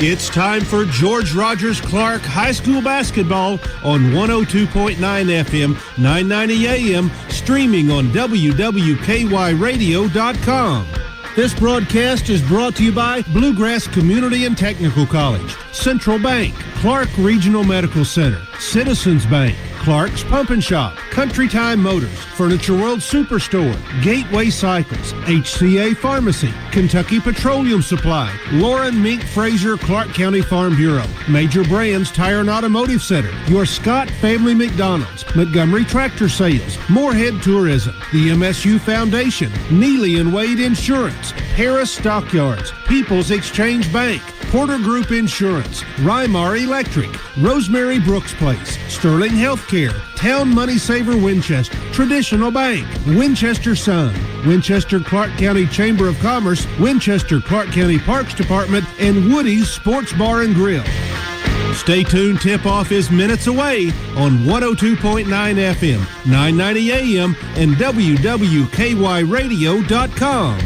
It's time for George Rogers Clark High School basketball on 102.9 FM, 990 AM, streaming on WWKYradio.com. This broadcast is brought to you by Bluegrass Community and Technical College, Central Bank, Clark Regional Medical Center, Citizens Bank, Clark's Pump and Shop, Country Time Motors, Furniture World Superstore, Gateway Cycles, HCA Pharmacy, Kentucky Petroleum Supply, Lauren Mink Fraser Clark County Farm Bureau, Major Brands Tire and Automotive Center, your Scott Family McDonald's, Montgomery Tractor Sales, Moorhead Tourism, the MSU Foundation, Neely and Wade Insurance, Harris Stockyards, People's Exchange Bank, Porter Group Insurance, Rymar Electric, Rosemary Brooks Place, Sterling Healthcare, Town Money Saver Winchester, Traditional Bank, Winchester Sun, Winchester Clark County Chamber of Commerce, Winchester Clark County Parks Department, and Woody's Sports Bar and Grill. Stay tuned, tip-off is minutes away on 102.9 FM, 990 AM, and WWKYradio.com.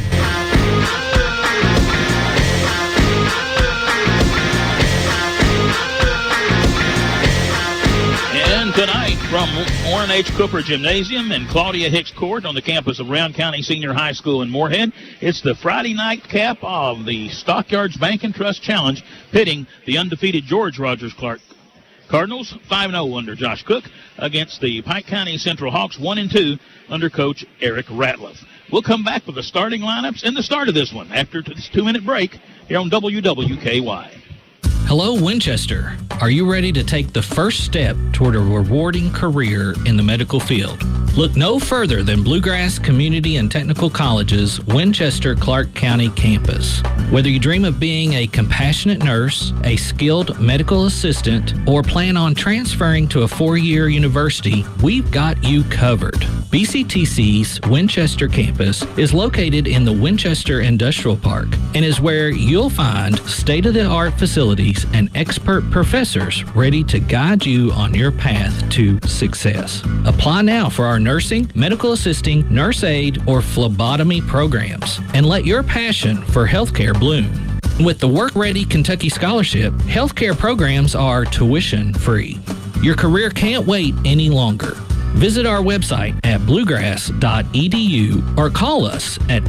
Tonight from Warren H. Cooper Gymnasium and Claudia Hicks Court on the campus of Round County Senior High School in Moorhead, it's the Friday night cap of the Stockyards Bank and Trust Challenge, pitting the undefeated George Rogers Clark Cardinals, 5-0 under Josh Cook, against the Pike County Central Hawks, 1-2 under Coach Eric Ratliff. We'll come back with the starting lineups and the start of this one after this 2-minute break here on WWKY. Hello, Winchester. Are you ready to take the first step toward a rewarding career in the medical field? Look no further than Bluegrass Community and Technical College's Winchester Clark County campus. Whether you dream of being a compassionate nurse, a skilled medical assistant, or plan on transferring to a 4-year university, we've got you covered. BCTC's Winchester campus is located in the Winchester Industrial Park and is where you'll find state-of-the-art facilities and expert professors ready to guide you on your path to success. Apply now for our nursing, medical assisting, nurse aid, or phlebotomy programs, and let your passion for healthcare bloom. With the Work Ready Kentucky Scholarship, healthcare programs are tuition-free. Your career can't wait any longer. Visit our website at bluegrass.edu or call us at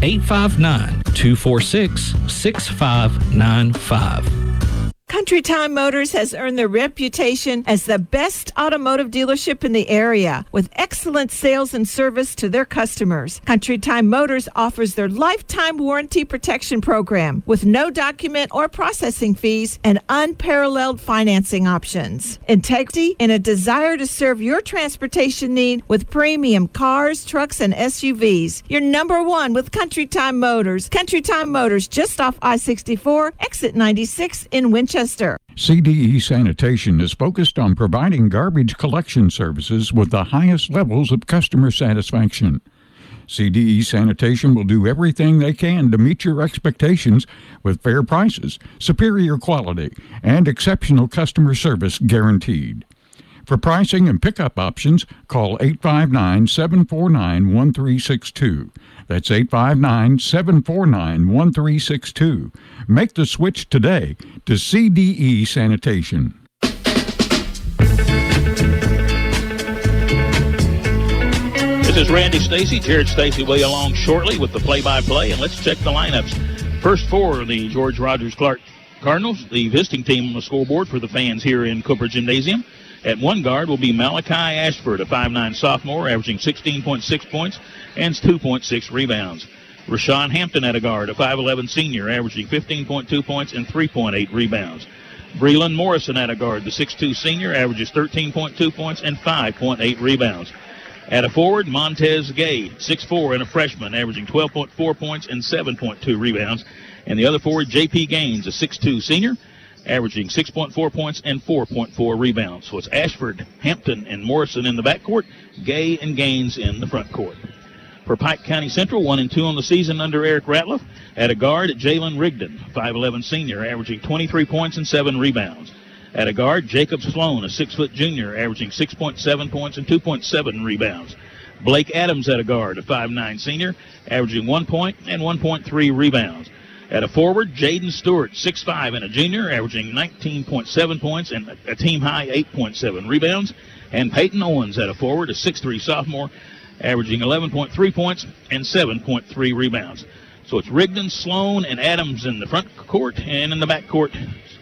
859-246-6595. Country Time Motors has earned their reputation as the best automotive dealership in the area, with excellent sales and service to their customers. Country Time Motors offers their lifetime warranty protection program with no document or processing fees and unparalleled financing options. Integrity and a desire to serve your transportation need with premium cars, trucks, and SUVs. You're number one with Country Time Motors. Country Time Motors, just off I-64, exit 96 in Winchester. CDE Sanitation is focused on providing garbage collection services with the highest levels of customer satisfaction. CDE Sanitation will do everything they can to meet your expectations with fair prices, superior quality, and exceptional customer service guaranteed. For pricing and pickup options, call 859-749-1362. That's 859-749-1362. Make the switch today to CDE Sanitation. This is Randy Stacy. Jared Stacy will be along shortly with the play-by-play, and let's check the lineups. First for the George Rogers Clark Cardinals, the visiting team on the scoreboard for the fans here in Cooper Gymnasium. At one guard will be Malachi Ashford, a 5'9 sophomore, averaging 16.6 points and 2.6 rebounds. Rashawn Hampton at a guard, a 5'11 senior, averaging 15.2 points and 3.8 rebounds. Breland Morrison at a guard, the 6'2 senior, averages 13.2 points and 5.8 rebounds. At a forward, Montez Gay, 6'4 and a freshman, averaging 12.4 points and 7.2 rebounds. And the other forward, J.P. Gaines, a 6'2 senior, averaging 6.4 points and 4.4 rebounds. So it's Ashford, Hampton, and Morrison in the backcourt, Gay and Gaines in the front court. For Pike County Central, 1-2 on the season under Eric Ratliff. At a guard, Jalen Rigdon, 5'11 senior, averaging 23 points and 7 rebounds. At a guard, Jacob Sloan, a 6' junior, averaging 6.7 points and 2.7 rebounds. Blake Adams at a guard, a 5'9 senior, averaging 1 point and 1.3 rebounds. At a forward, Jaden Stewart, 6'5", and a junior, averaging 19.7 points and a team-high 8.7 rebounds. And Peyton Owens at a forward, a 6'3" sophomore, averaging 11.3 points and 7.3 rebounds. So it's Rigdon, Sloan, and Adams in the front court, and in the backcourt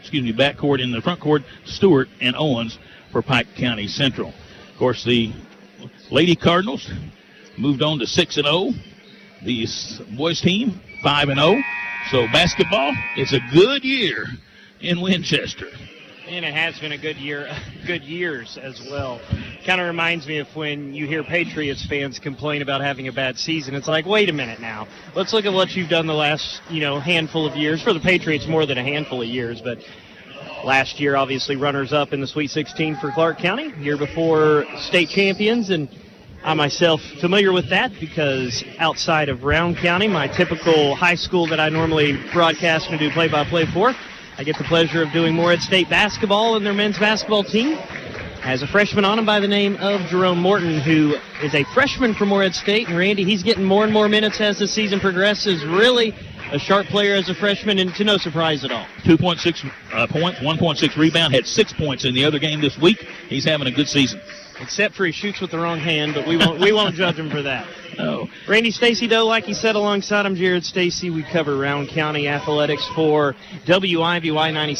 in the front court, Stewart and Owens for Pike County Central. Of course, the Lady Cardinals moved on to 6-0. The boys team 5-0. So basketball, it's a good year in Winchester. And it has been a good year, good years as well. Kind of reminds me of when you hear Patriots fans complain about having a bad season. It's like, wait a minute now. Let's look at what you've done the last, handful of years. For the Patriots, more than a handful of years. But last year, obviously, runners-up in the Sweet 16 for Clark County. Year before, state champions. And I myself familiar with that because outside of Round County, my typical high school that I normally broadcast and do play-by-play for, I get the pleasure of doing Morehead State basketball and their men's basketball team. Has a freshman on him by the name of Jerome Morton, who is a freshman from Morehead State. And Randy, he's getting more and more minutes as the season progresses. Really a sharp player as a freshman, and to no surprise at all. 2.6 points, 1.6 rebound, had 6 points in the other game this week. He's having a good season. Except for he shoots with the wrong hand, but we won't judge him for that. No. Randy Stacy, though, like he said, alongside him, Jared Stacy, we cover Round County athletics for WIVY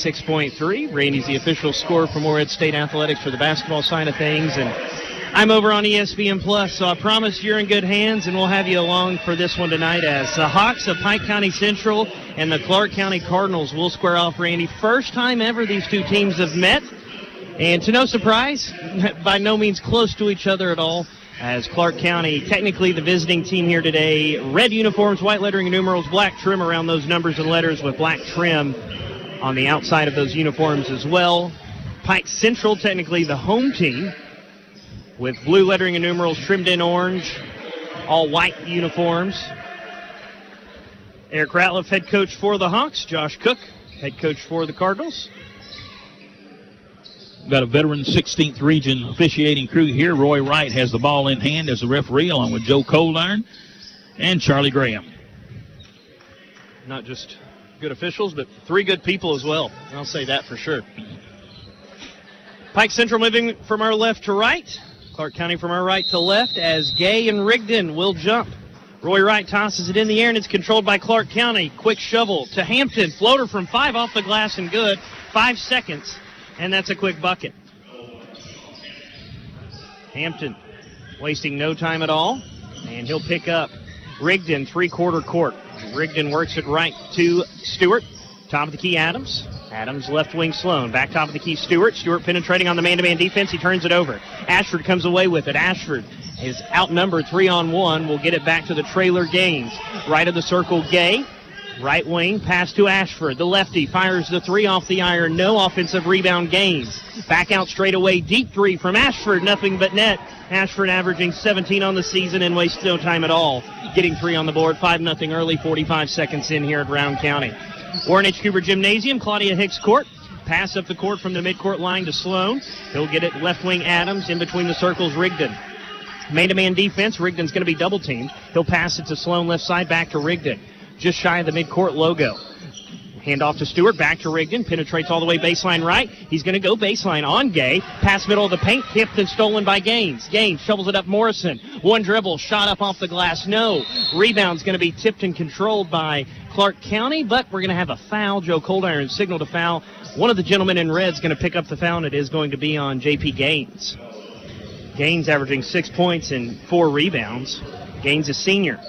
96.3. Randy's the official scorer for Morehead State athletics for the basketball side of things, and I'm over on ESPN Plus, so I promise you're in good hands, and we'll have you along for this one tonight as the Hawks of Pike County Central and the Clark County Cardinals will square off, Randy. First time ever these two teams have met. And to no surprise, by no means close to each other at all, as Clark County, technically the visiting team here today, red uniforms, white lettering and numerals, black trim around those numbers and letters with black trim on the outside of those uniforms as well. Pike Central, technically the home team, with blue lettering and numerals trimmed in orange, all white uniforms. Eric Ratliff, head coach for the Hawks. Josh Cook, head coach for the Cardinals. Got a veteran 16th region officiating crew here. Roy Wright has the ball in hand as the referee, along with Joe Coldiron and Charlie Graham. Not just good officials, but three good people as well. I'll say that for sure. Pike Central moving from our left to right. Clark County from our right to left as Gay and Rigdon will jump. Roy Wright tosses it in the air, and it's controlled by Clark County. Quick shovel to Hampton. Floater from 5 off the glass and good. 5 seconds. And that's a quick bucket. Hampton wasting no time at all. And he'll pick up Rigdon, three-quarter court. Rigdon works it right to Stewart. Top of the key, Adams. Adams left wing Sloan. Back top of the key, Stewart. Stewart penetrating on the man-to-man defense. He turns it over. Ashford comes away with it. Ashford is outnumbered 3-on-1. Will get it back to the trailer Gaines. Right of the circle, Gay. Right wing, pass to Ashford. The lefty fires the three off the iron. No offensive rebound, Gaines. Back out straight away. Deep three from Ashford. Nothing but net. Ashford averaging 17 on the season and wastes no time at all. Getting 3 on the board. 5-0 early. 45 seconds in here at Round County. Warren H. Cooper Gymnasium. Claudia Hicks court. Pass up the court from the midcourt line to Sloan. He'll get it left wing Adams. In between the circles, Rigdon. Man-to-man defense. Rigdon's going to be double teamed. He'll pass it to Sloan left side. Back to Rigdon. Just shy of the midcourt logo. Hand off to Stewart, back to Rigdon, penetrates all the way baseline right. He's going to go baseline on Gay. Pass middle of the paint, tipped and stolen by Gaines. Gaines shovels it up Morrison. One dribble, shot up off the glass, no. Rebound's going to be tipped and controlled by Clark County, but we're going to have a foul. Joe Coldiron signaled a foul. One of the gentlemen in red's going to pick up the foul, and it is going to be on J.P. Gaines. Gaines averaging 6 points and 4 rebounds. Gaines is senior.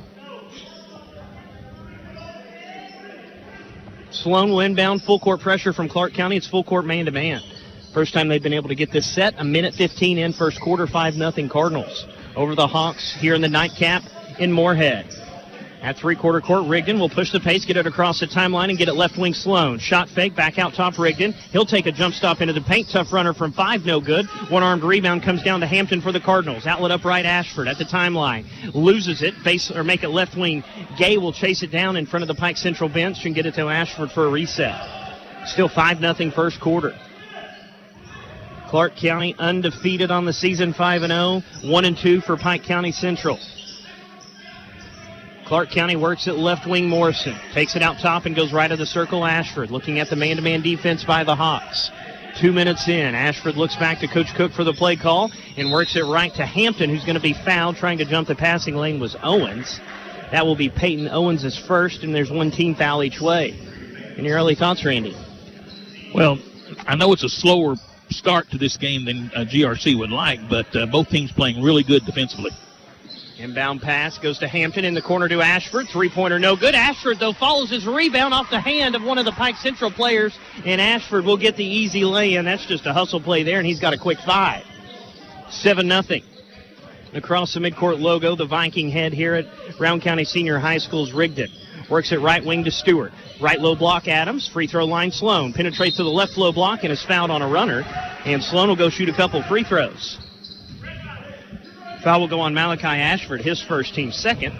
Sloan will inbound, full court pressure from Clark County. It's full court man-to-man. First time they've been able to get this set. 1:15 in first quarter, 5-0 Cardinals over the Hawks here in the nightcap in Morehead. At three-quarter court, Rigdon will push the pace, get it across the timeline, and get it left wing Sloan. Shot fake, back out top Rigdon. He'll take a jump stop into the paint. Tough runner from 5, no good. One-armed rebound comes down to Hampton for the Cardinals. Outlet up right, Ashford at the timeline. Loses it, make it left wing. Gay will chase it down in front of the Pike Central bench and get it to Ashford for a reset. Still 5-0 first quarter. Clark County undefeated on the season, 5-0. 1-2 for Pike County Central. Clark County works at left wing. Morrison takes it out top and goes right of the circle. Ashford looking at the man-to-man defense by the Hawks. 2 minutes in, Ashford looks back to Coach Cook for the play call and works it right to Hampton, who's going to be fouled. Trying to jump the passing lane was Owens. That will be Peyton Owens' first, and there's one team foul each way. Any early thoughts, Randy? Well, I know it's a slower start to this game than GRC would like, but both teams playing really good defensively. Inbound pass goes to Hampton in the corner to Ashford. Three-pointer no good. Ashford, though, follows his rebound off the hand of one of the Pike Central players, and Ashford will get the easy lay-in. That's just a hustle play there, and he's got a quick 5. 7-0. Across the midcourt logo, the Viking head here at Round County Senior High School's Rigdon. Works it right wing to Stewart. Right low block Adams. Free throw line Sloan. Penetrates to the left low block and is fouled on a runner. And Sloan will go shoot a couple free throws. Foul will go on Malachi Ashford, his first, team second.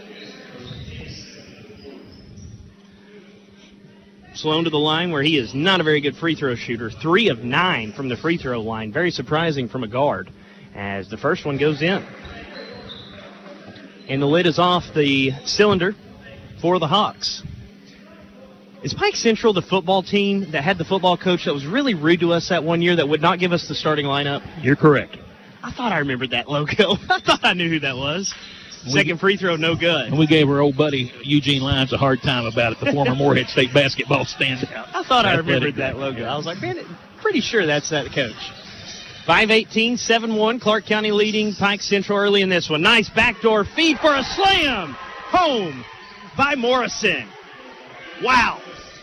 Sloan to the line where he is not a very good free throw shooter. 3 of 9 from the free throw line. Very surprising from a guard as the first one goes in. And the lid is off the cylinder for the Hawks. Is Pike Central the football team that had the football coach that was really rude to us that one year that would not give us the starting lineup? You're correct. I thought I remembered that logo. I thought I knew who that was. Second free throw, no good. And we gave our old buddy Eugene Lyons a hard time about it, the former Morehead State basketball standout. I thought I remembered that logo. I was like, man, pretty sure that's that coach. 5:18, 7-1. Clark County leading Pike Central early in this one. Nice backdoor feed for a slam. Home by Morrison. Wow.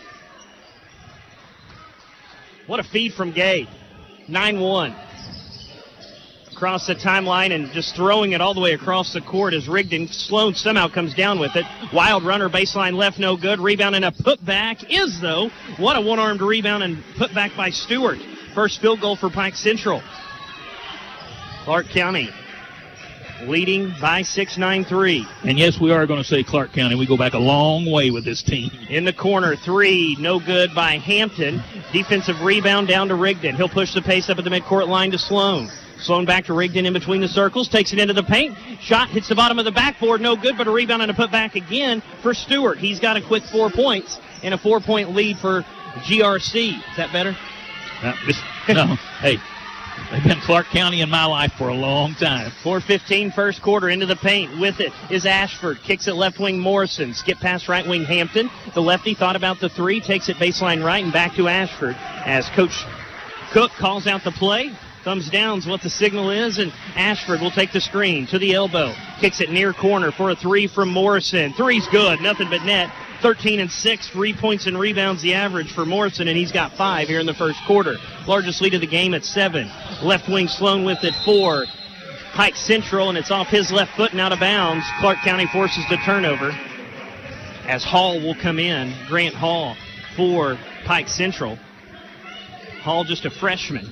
What a feed from Gay. 9-1. Across the timeline and just throwing it all the way across the court as Rigdon. Sloan somehow comes down with it. Wild runner, baseline left, no good. Rebound and a putback is, though. What a one-armed rebound and putback by Stewart. First field goal for Pike Central. Clark County leading by 6, 9-3. And yes, we are going to say Clark County. We go back a long way with this team. In the corner, 3, no good by Hampton. Defensive rebound down to Rigdon. He'll push the pace up at the midcourt line to Sloan. Sloan back to Rigdon in between the circles, takes it into the paint. Shot hits the bottom of the backboard, no good, but a rebound and a putback again for Stewart. He's got a quick 4 points and a 4-point lead for GRC. Is that better? No. Hey, they've been Clark County in my life for a long time. 4:15 first quarter, into the paint. With it is Ashford. Kicks it left wing Morrison. Skip past right wing Hampton. The lefty thought about the 3. Takes it baseline right and back to Ashford as Coach Cook calls out the play. Thumbs down's what the signal is, and Ashford will take the screen to the elbow. Kicks it near corner for a 3 from Morrison. 3's good, nothing but net. 13 and 6, 3 points and rebounds the average for Morrison, and he's got 5 here in the first quarter. Largest lead of the game at 7. Left wing Sloan with it for Pike Central, and it's off his left foot and out of bounds. Clark County forces the turnover as Hall will come in. Grant Hall for Pike Central. Hall just a freshman.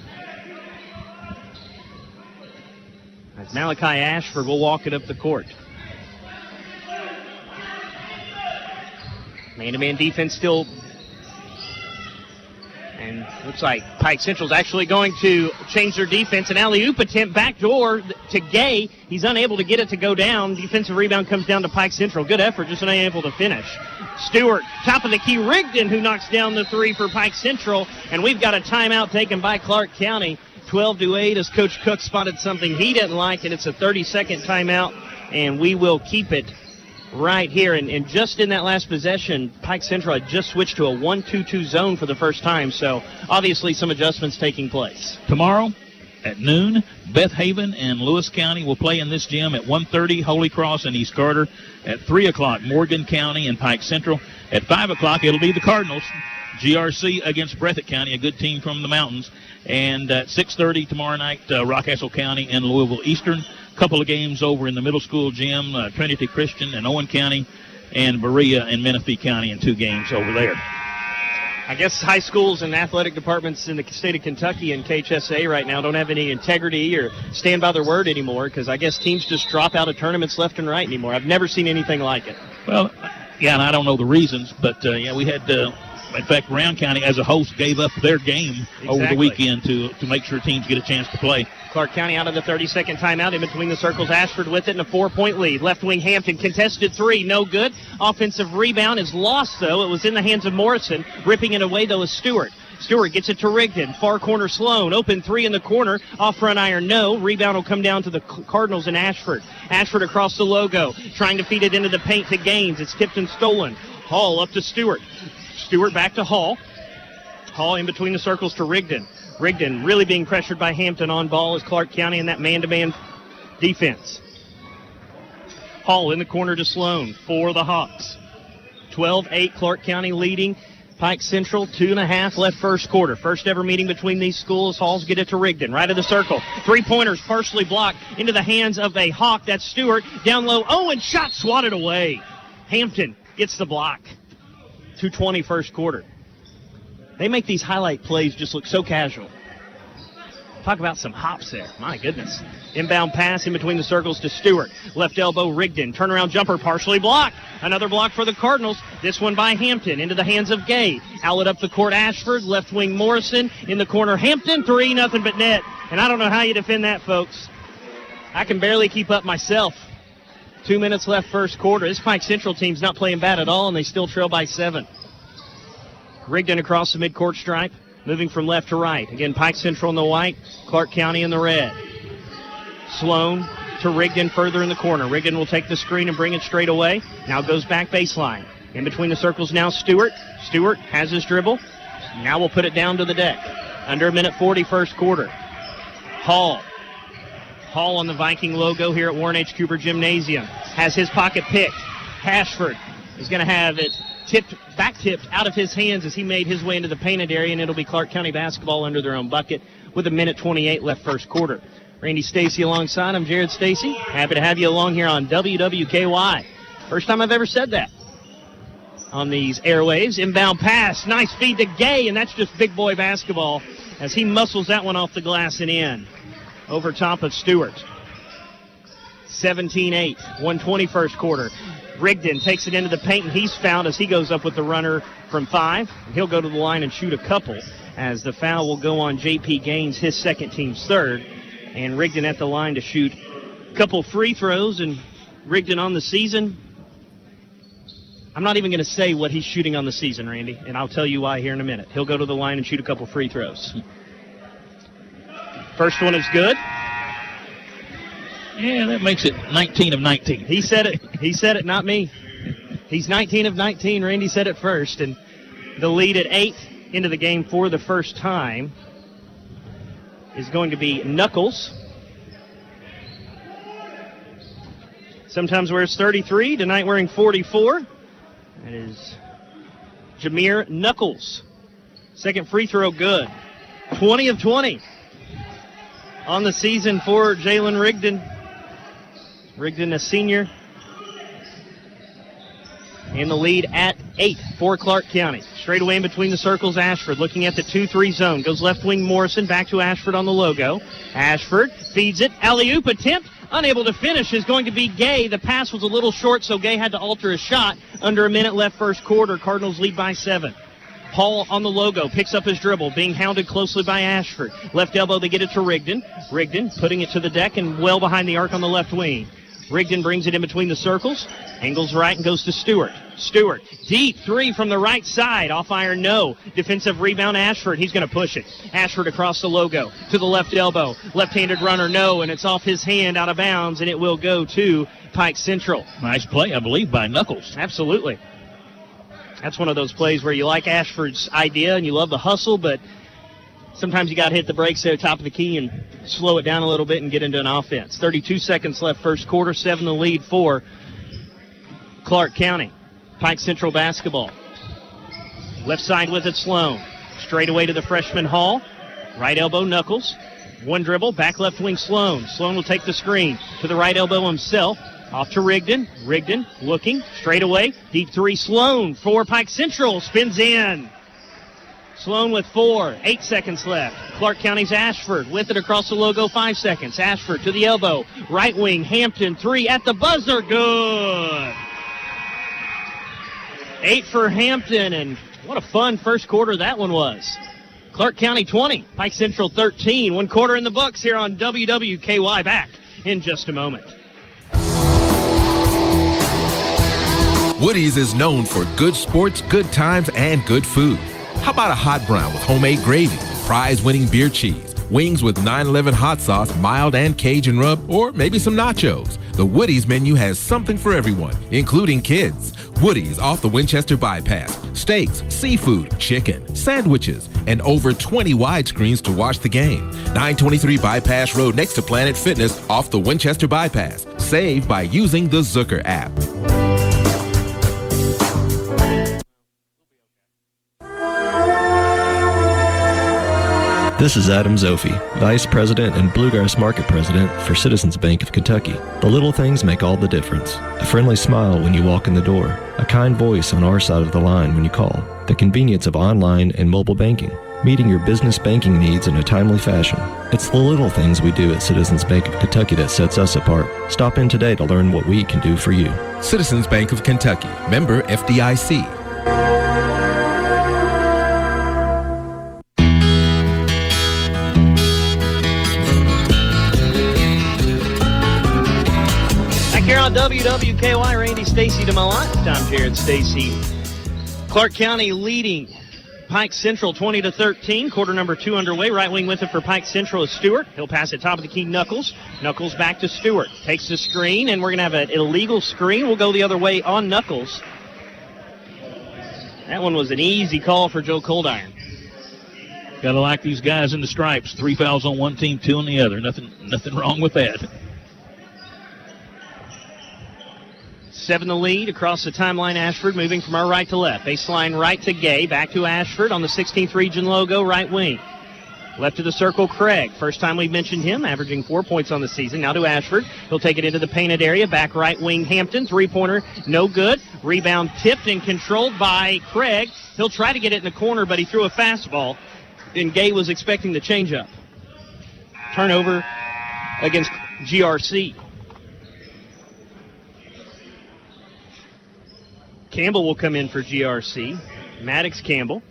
As Malachi Ashford will walk it up the court. Man-to-man defense still. And looks like Pike Central's actually going to change their defense. An alley-oop attempt backdoor to Gay. He's unable to get it to go down. Defensive rebound comes down to Pike Central. Good effort, just unable to finish. Stewart, top of the key. Rigdon, who knocks down the 3 for Pike Central. And we've got a timeout taken by Clark County. 12-8 as Coach Cook spotted something he didn't like, and it's a 30-second timeout, and we will keep it right here. And just in that last possession, Pike Central had just switched to a 1-2-2 zone for the first time, so obviously some adjustments taking place. Tomorrow at noon, Beth Haven and Lewis County will play in this gym. At 1:30, Holy Cross and East Carter. At 3 o'clock, Morgan County and Pike Central. At 5 o'clock, it'll be the Cardinals. GRC against Breathitt County, a good team from the mountains. And at 6:30 tomorrow night, Rockcastle County and Louisville Eastern. Couple of games over in the middle school gym, Trinity Christian and Owen County, and Berea and Menifee County in 2 games over there. I guess high schools and athletic departments in the state of Kentucky and KHSA right now don't have any integrity or stand by their word anymore, because I guess teams just drop out of tournaments left and right anymore. I've never seen anything like it. Well, yeah, and I don't know the reasons, but yeah, we had In fact, Brown County as a host gave up their game over the weekend to make sure teams get a chance to play. Clark County out of the 30-second timeout. In between the circles, Ashford with it in a 4-point lead. Left wing Hampton contested three, no good. Offensive rebound is lost, though. It was in the hands of Morrison. Ripping it away, though, is Stewart. Stewart gets it to Rigdon. Far corner Sloan. Open three in the corner. Off front iron, no. Rebound will come down to the Cardinals and Ashford. Ashford across the logo, trying to feed it into the paint to Gaines. It's tipped and stolen. Hall up to Stewart. Stewart back to Hall. Hall in between the circles to Rigdon. Rigdon really being pressured by Hampton on ball as Clark County in that man-to-man defense. Hall in the corner to Sloan for the Hawks. 12-8 Clark County leading Pike Central. 2.5 left first quarter. First ever meeting between these schools. Halls get it to Rigdon. Right of the circle. Three-pointers partially blocked into the hands of a Hawk. That's Stewart. Down low. Oh, and shot swatted away. Hampton gets the block. 2:20 first quarter. They make these highlight plays just look so casual. Talk about some hops there. My goodness. Inbound pass in between the circles to Stewart. Left elbow, Rigdon. Turnaround jumper partially blocked. Another block for the Cardinals. This one by Hampton into the hands of Gay. Outlet up the court, Ashford. Left wing, Morrison. In the corner, Hampton. 3, nothing but net. And I don't know how you defend that, folks. I can barely keep up myself. 2 minutes left first quarter. This Pike Central team's not playing bad at all, and they still trail by 7. Rigdon across the midcourt stripe, moving from left to right. Again, Pike Central in the white, Clark County in the red. Sloan to Rigdon further in the corner. Rigdon will take the screen and bring it straight away. Now goes back baseline. In between the circles now Stewart. Stewart has his dribble. Now we'll put it down to the deck. Under a minute 40 first quarter. Hall. Hall on the Viking logo here at Warren H. Cooper Gymnasium. Has his pocket picked. Ashford is going to have it back-tipped out of his hands as he made his way into the painted area, and it'll be Clark County basketball under their own bucket with a minute 28 left first quarter. Randy Stacy alongside. I'm Jared Stacy. Happy to have you along here on WWKY. First time I've ever said that on these airwaves. Inbound pass. Nice feed to Gay, and that's just big boy basketball as he muscles that one off the glass and in. Over top of Stewart. 17-8. 1:20 first quarter. Rigdon takes it into the paint, and he's fouled as he goes up with the runner from 5. He'll go to the line and shoot a couple as the foul will go on J.P. Gaines, his second, team's third. And Rigdon at the line to shoot a couple free throws. And Rigdon on the season, I'm not even going to say what he's shooting on the season, Randy, and I'll tell you why here in a minute. He'll go to the line and shoot a couple free throws. First one is good. Yeah, that makes it 19 of 19. He said it. He said it, not me. He's 19 of 19. Randy said it first. And the lead at 8 into the game for the first time is going to be Knuckles. Sometimes wears 33. Tonight wearing 44. That is Jameer Knuckles. Second free throw good. 20 of 20 on the season for Jalen Rigdon. Rigdon, a senior, in the lead at 8 for Clark County. Straight away in between the circles, Ashford looking at the 2-3 zone. Goes left wing Morrison, back to Ashford on the logo. Ashford feeds it. Alley-oop attempt, unable to finish, is going to be Gay. The pass was a little short, so Gay had to alter his shot. Under a minute left first quarter. Cardinals lead by 7. Hall on the logo, picks up his dribble, being hounded closely by Ashford. Left elbow, they get it to Rigdon. Rigdon putting it to the deck and well behind the arc on the left wing. Rigdon brings it in between the circles, angles right and goes to Stewart. Stewart, deep 3 from the right side, off iron, no. Defensive rebound, Ashford, he's going to push it. Ashford across the logo, to the left elbow, left-handed runner, no, and it's off his hand, out of bounds, and it will go to Pike Central. Nice play, I believe, by Knuckles. Absolutely. That's one of those plays where you like Ashford's idea and you love the hustle, but sometimes you got to hit the brakes there, top of the key, and slow it down a little bit and get into an offense. 32 seconds left first quarter, 7 the lead for Clark County. Pike Central basketball. Left side with it, Sloan. Straight away to the freshman Hall. Right elbow, Knuckles. One dribble, back left wing, Sloan. Sloan will take the screen to the right elbow himself. Off to Rigdon. Rigdon looking, straight away. Deep 3, Sloan for Pike Central. Spins in. Sloan with 4. 8 seconds left. Clark County's Ashford with it across the logo. 5 seconds. Ashford to the elbow. Right wing, Hampton. 3 at the buzzer. Good. 8 for Hampton, and What a fun first quarter that one was. Clark County 20, Pike Central 13. 1 quarter in the books here on WWKY. Back in just a moment. Woody's is known for good sports, good times, and good food. How about a hot brown with homemade gravy, prize-winning beer cheese, wings with 911 hot sauce, mild and Cajun rub, or maybe some nachos? The Woody's menu has something for everyone, including kids. Woody's off the Winchester Bypass. Steaks, seafood, chicken, sandwiches, and over 20 widescreens to watch the game. 923 Bypass Road next to Planet Fitness off the Winchester Bypass. Save by using the Zucker app. This is Adam Zofi, Vice President and Bluegrass Market President for Citizens Bank of Kentucky. The little things make all the difference. A friendly smile when you walk in the door. A kind voice on our side of the line when you call. The convenience of online and mobile banking. Meeting your business banking needs in a timely fashion. It's the little things we do at Citizens Bank of Kentucky that sets us apart. Stop in today to learn what we can do for you. Citizens Bank of Kentucky. Member FDIC. Here on WWKY, Randy Stacy to my left. I'm Jared Stacy. Clark County leading Pike Central 20-13. Quarter number 2 underway. Right wing with it for Pike Central is Stewart. He'll pass it top of the key, Knuckles. Knuckles back to Stewart. Takes the screen, and we're going to have an illegal screen. We'll go the other way on Knuckles. That one was an easy call for Joe Coldiron. Got to like these guys in the stripes. 3 fouls on one team, 2 on the other. Nothing wrong with that. 7 the lead across the timeline. Ashford moving from our right to left. Baseline right to Gay. Back to Ashford on the 16th region logo, right wing. Left to the circle, Craig. First time we've mentioned him, averaging 4 points on the season. Now to Ashford. He'll take it into the painted area. Back right wing, Hampton. 3-pointer, no good. Rebound tipped and controlled by Craig. He'll try to get it in the corner, but he threw a fastball, and Gay was expecting the changeup. Turnover against GRC. Campbell will come in for GRC. Maddox Campbell.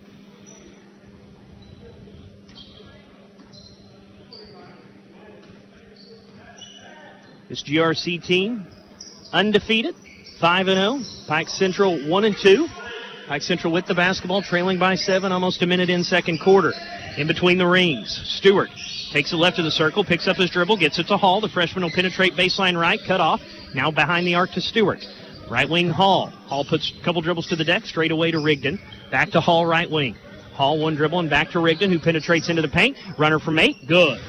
This GRC team, undefeated, 5-0. Pike Central 1-2. Pike Central with the basketball, trailing by 7, almost a minute in second quarter. In between the rings, Stewart takes it left of the circle, picks up his dribble, gets it to Hall. The freshman will penetrate baseline right, cut off. Now behind the arc to Stewart. Right wing, Hall. Hall puts a couple dribbles to the deck, straight away to Rigdon. Back to Hall, right wing. Hall, one dribble, and back to Rigdon, who penetrates into the paint. Runner from 8, good.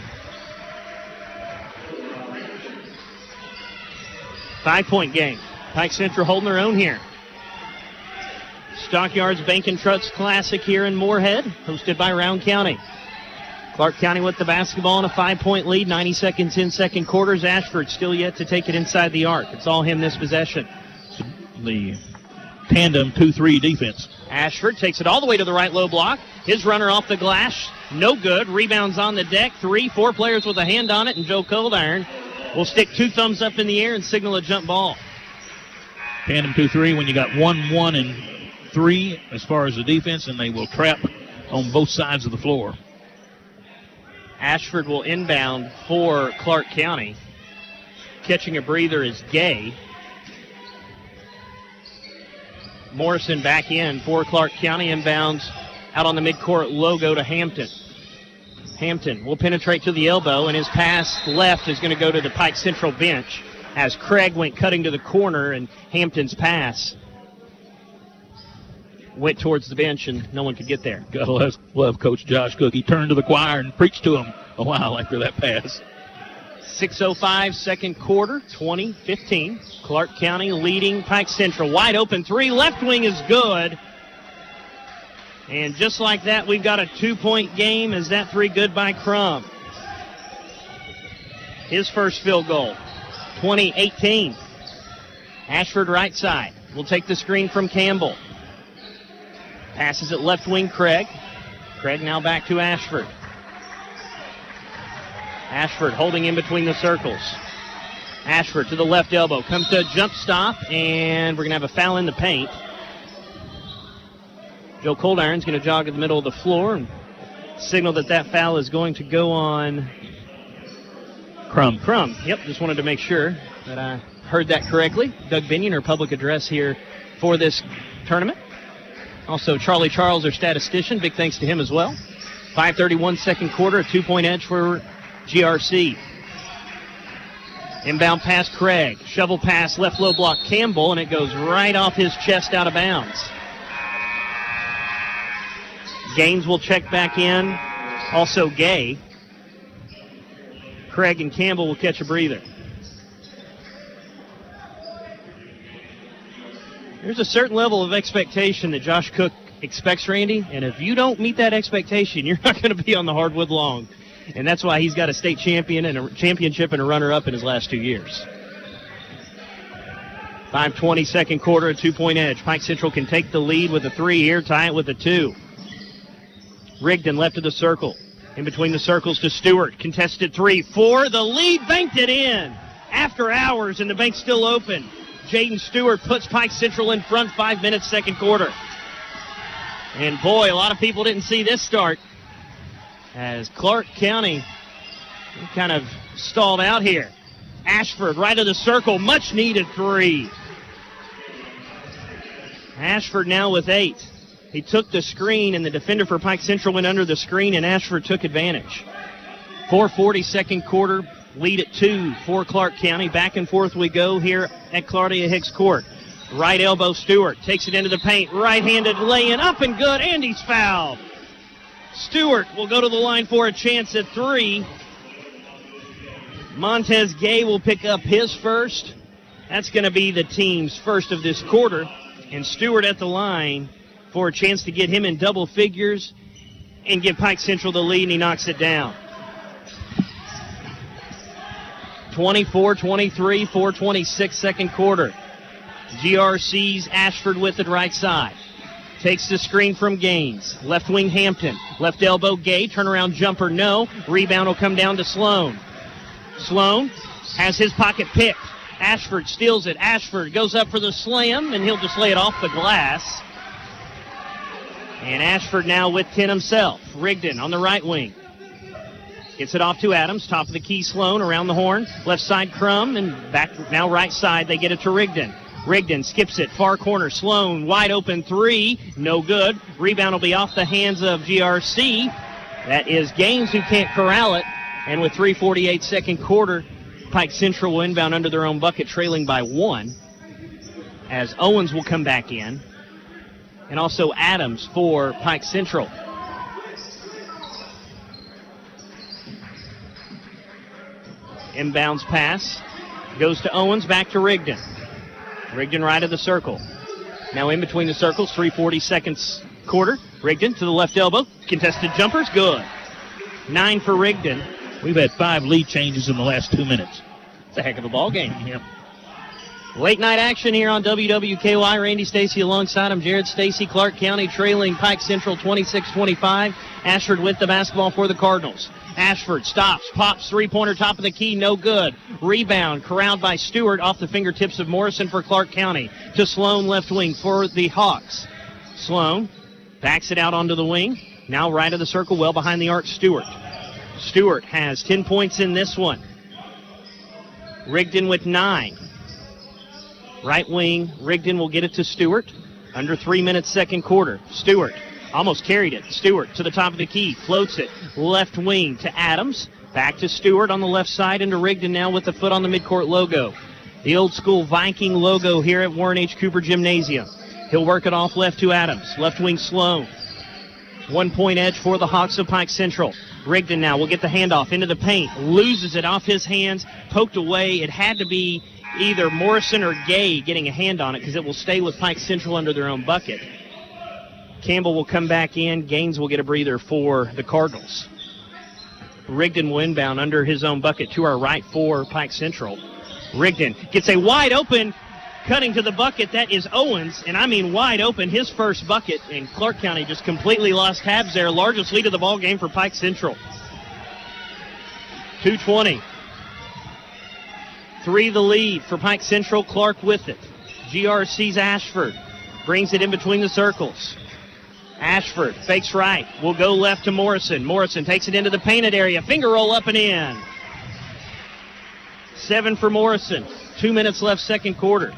5-point game. Pike Central holding their own here. Stockyards Bank and Trust Classic here in Moorhead, hosted by Round County. Clark County with the basketball and a 5-point lead, 90 seconds in second quarters. Ashford still yet to take it inside the arc. It's all him this possession. The tandem 2-3 defense. Ashford takes it all the way to the right low block. His runner off the glass, no good. Rebounds on the deck, 4 players with a hand on it, and Joe Coldiron will stick 2 thumbs up in the air and signal a jump ball. Tandem 2-3 when you got 1, 1, and 3 as far as the defense, and they will trap on both sides of the floor. Ashford will inbound for Clark County. Catching a breather is Gay. Morrison back in for Clark County, inbounds out on the midcourt logo to Hampton. Hampton will penetrate to the elbow, and his pass left is going to go to the Pike Central bench as Craig went cutting to the corner, and Hampton's pass went towards the bench, and no one could get there. Gotta love Coach Josh Cook. He turned to the choir and preached to him a while after that pass. 6:05 second quarter, 20-15. Clark County leading Pike Central. Wide open 3, left wing is good. And just like that, we've got a 2-point game. Is that 3 good by Crum? His first field goal, 20-18. Ashford right side will take the screen from Campbell. Passes it left wing, Craig. Craig now back to Ashford. Ashford holding in between the circles. Ashford to the left elbow. Comes to a jump stop, and we're going to have a foul in the paint. Joe Coldiron's going to jog in the middle of the floor and signal that foul is going to go on Crum. Yep, just wanted to make sure that I heard that correctly. Doug Binion, our public address here for this tournament. Also, Charlie Charles, our statistician. Big thanks to him as well. 5:31 second quarter, a 2-point edge for GRC. Inbound pass, Craig. Shovel pass, left low block, Campbell, and it goes right off his chest out of bounds. Gaines will check back in. Also Gay. Craig and Campbell will catch a breather. There's a certain level of expectation that Josh Cook expects, Randy, and if you don't meet that expectation, you're not going to be on the hardwood long. And that's why he's got a state champion and a championship and a runner-up in his last 2 years. 5:20 second quarter, a 2-point edge. Pike Central can take the lead with a 3 here, tie it with a 2. Rigdon left of the circle. In between the circles to Stewart. Contested 3 for the lead. Banked it in. After hours, and the bank's still open. Jaden Stewart puts Pike Central in front. 5 minutes, second quarter. And boy, a lot of people didn't see this start, as Clark County kind of stalled out here. Ashford right of the circle. Much needed 3. Ashford now with 8. He took the screen, and the defender for Pike Central went under the screen, and Ashford took advantage. 4:40 second quarter, lead at 2 for Clark County. Back and forth we go here at Claudia Hicks Court. Right elbow Stewart takes it into the paint. Right-handed lay-in, up and good, and he's fouled. Stewart will go to the line for a chance at 3. Montez Gay will pick up his first. That's going to be the team's first of this quarter. And Stewart at the line for a chance to get him in double figures and give Pike Central the lead, and he knocks it down. 24-23, 4:26 second quarter. GRC's Ashford with it right side. Takes the screen from Gaines. Left wing Hampton. Left elbow Gay. Turnaround jumper, no. Rebound will come down to Sloan. Sloan has his pocket picked. Ashford steals it. Ashford goes up for the slam, and he'll just lay it off the glass. And Ashford now with 10 himself. Rigdon on the right wing. Gets it off to Adams. Top of the key, Sloan around the horn. Left side, Crum, and back now right side. They get it to Rigdon. Rigdon skips it. Far corner, Sloan. Wide open 3. No good. Rebound will be off the hands of GRC. That is Gaines who can't corral it. And with 3:48 second quarter, Pike Central will inbound under their own bucket, trailing by 1. As Owens will come back in. And also Adams for Pike Central. Inbounds pass goes to Owens, back to Rigdon. Rigdon right of the circle. Now in between the circles, 3:40 seconds quarter. Rigdon to the left elbow. Contested jumpers, good. 9 for Rigdon. We've had 5 lead changes in the last 2 minutes. It's a heck of a ball game. Yep. Late night action here on WWKY. Randy Stacy alongside him. Jared Stacy. Clark County trailing Pike Central 26-25. Ashford with the basketball for the Cardinals. Ashford stops, pops, three-pointer, top of the key, no good. Rebound corralled by Stewart off the fingertips of Morrison for Clark County. To Sloan, left wing for the Hawks. Sloan backs it out onto the wing. Now right of the circle, well behind the arc, Stewart. Stewart has 10 points in this one. Rigdon with 9. Right wing, Rigdon will get it to Stewart. Under 3 minutes, second quarter. Stewart almost carried it. Stewart to the top of the key, floats it. Left wing to Adams. Back to Stewart on the left side, into Rigdon now with the foot on the midcourt logo. The old school Viking logo here at Warren H. Cooper Gymnasium. He'll work it off left to Adams. Left wing Sloan. 1 point edge for the Hawks of Pike Central. Rigdon now will get the handoff into the paint. Loses it off his hands. Poked away. It had to be either Morrison or Gay getting a hand on it, because it will stay with Pike Central under their own bucket. Campbell will come back in. Gaines will get a breather for the Cardinals. Rigdon will inbound under his own bucket to our right for Pike Central. Rigdon gets a wide open, cutting to the bucket. That is Owens, and I mean wide open, his first bucket, and Clark County just completely lost tabs there. Largest lead of the ball game for Pike Central. 2:20. 3 the lead for Pike Central. Clark with it. GRC's Ashford brings it in between the circles. Ashford fakes right. Will go left to Morrison. Morrison takes it into the painted area. Finger roll up and in. 7 for Morrison. 2 minutes left, second quarter.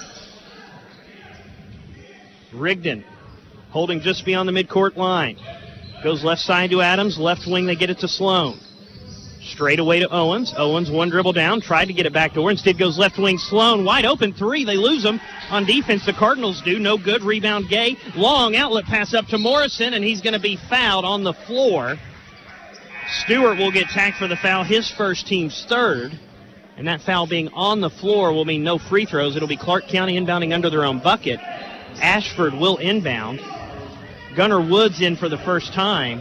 Rigdon holding just beyond the midcourt line. Goes left side to Adams. Left wing, they get it to Sloan. Straight away to Owens. Owens one dribble down. Tried to get it back to her. Instead goes left wing. Sloan wide open three. They lose him on defense. The Cardinals do. No good. Rebound Gay. Long outlet pass up to Morrison, and he's going to be fouled on the floor. Stewart will get tagged for the foul. His first, team's third. And that foul being on the floor will mean no free throws. It'll be Clark County inbounding under their own bucket. Ashford will inbound. Gunnar Woods in for the first time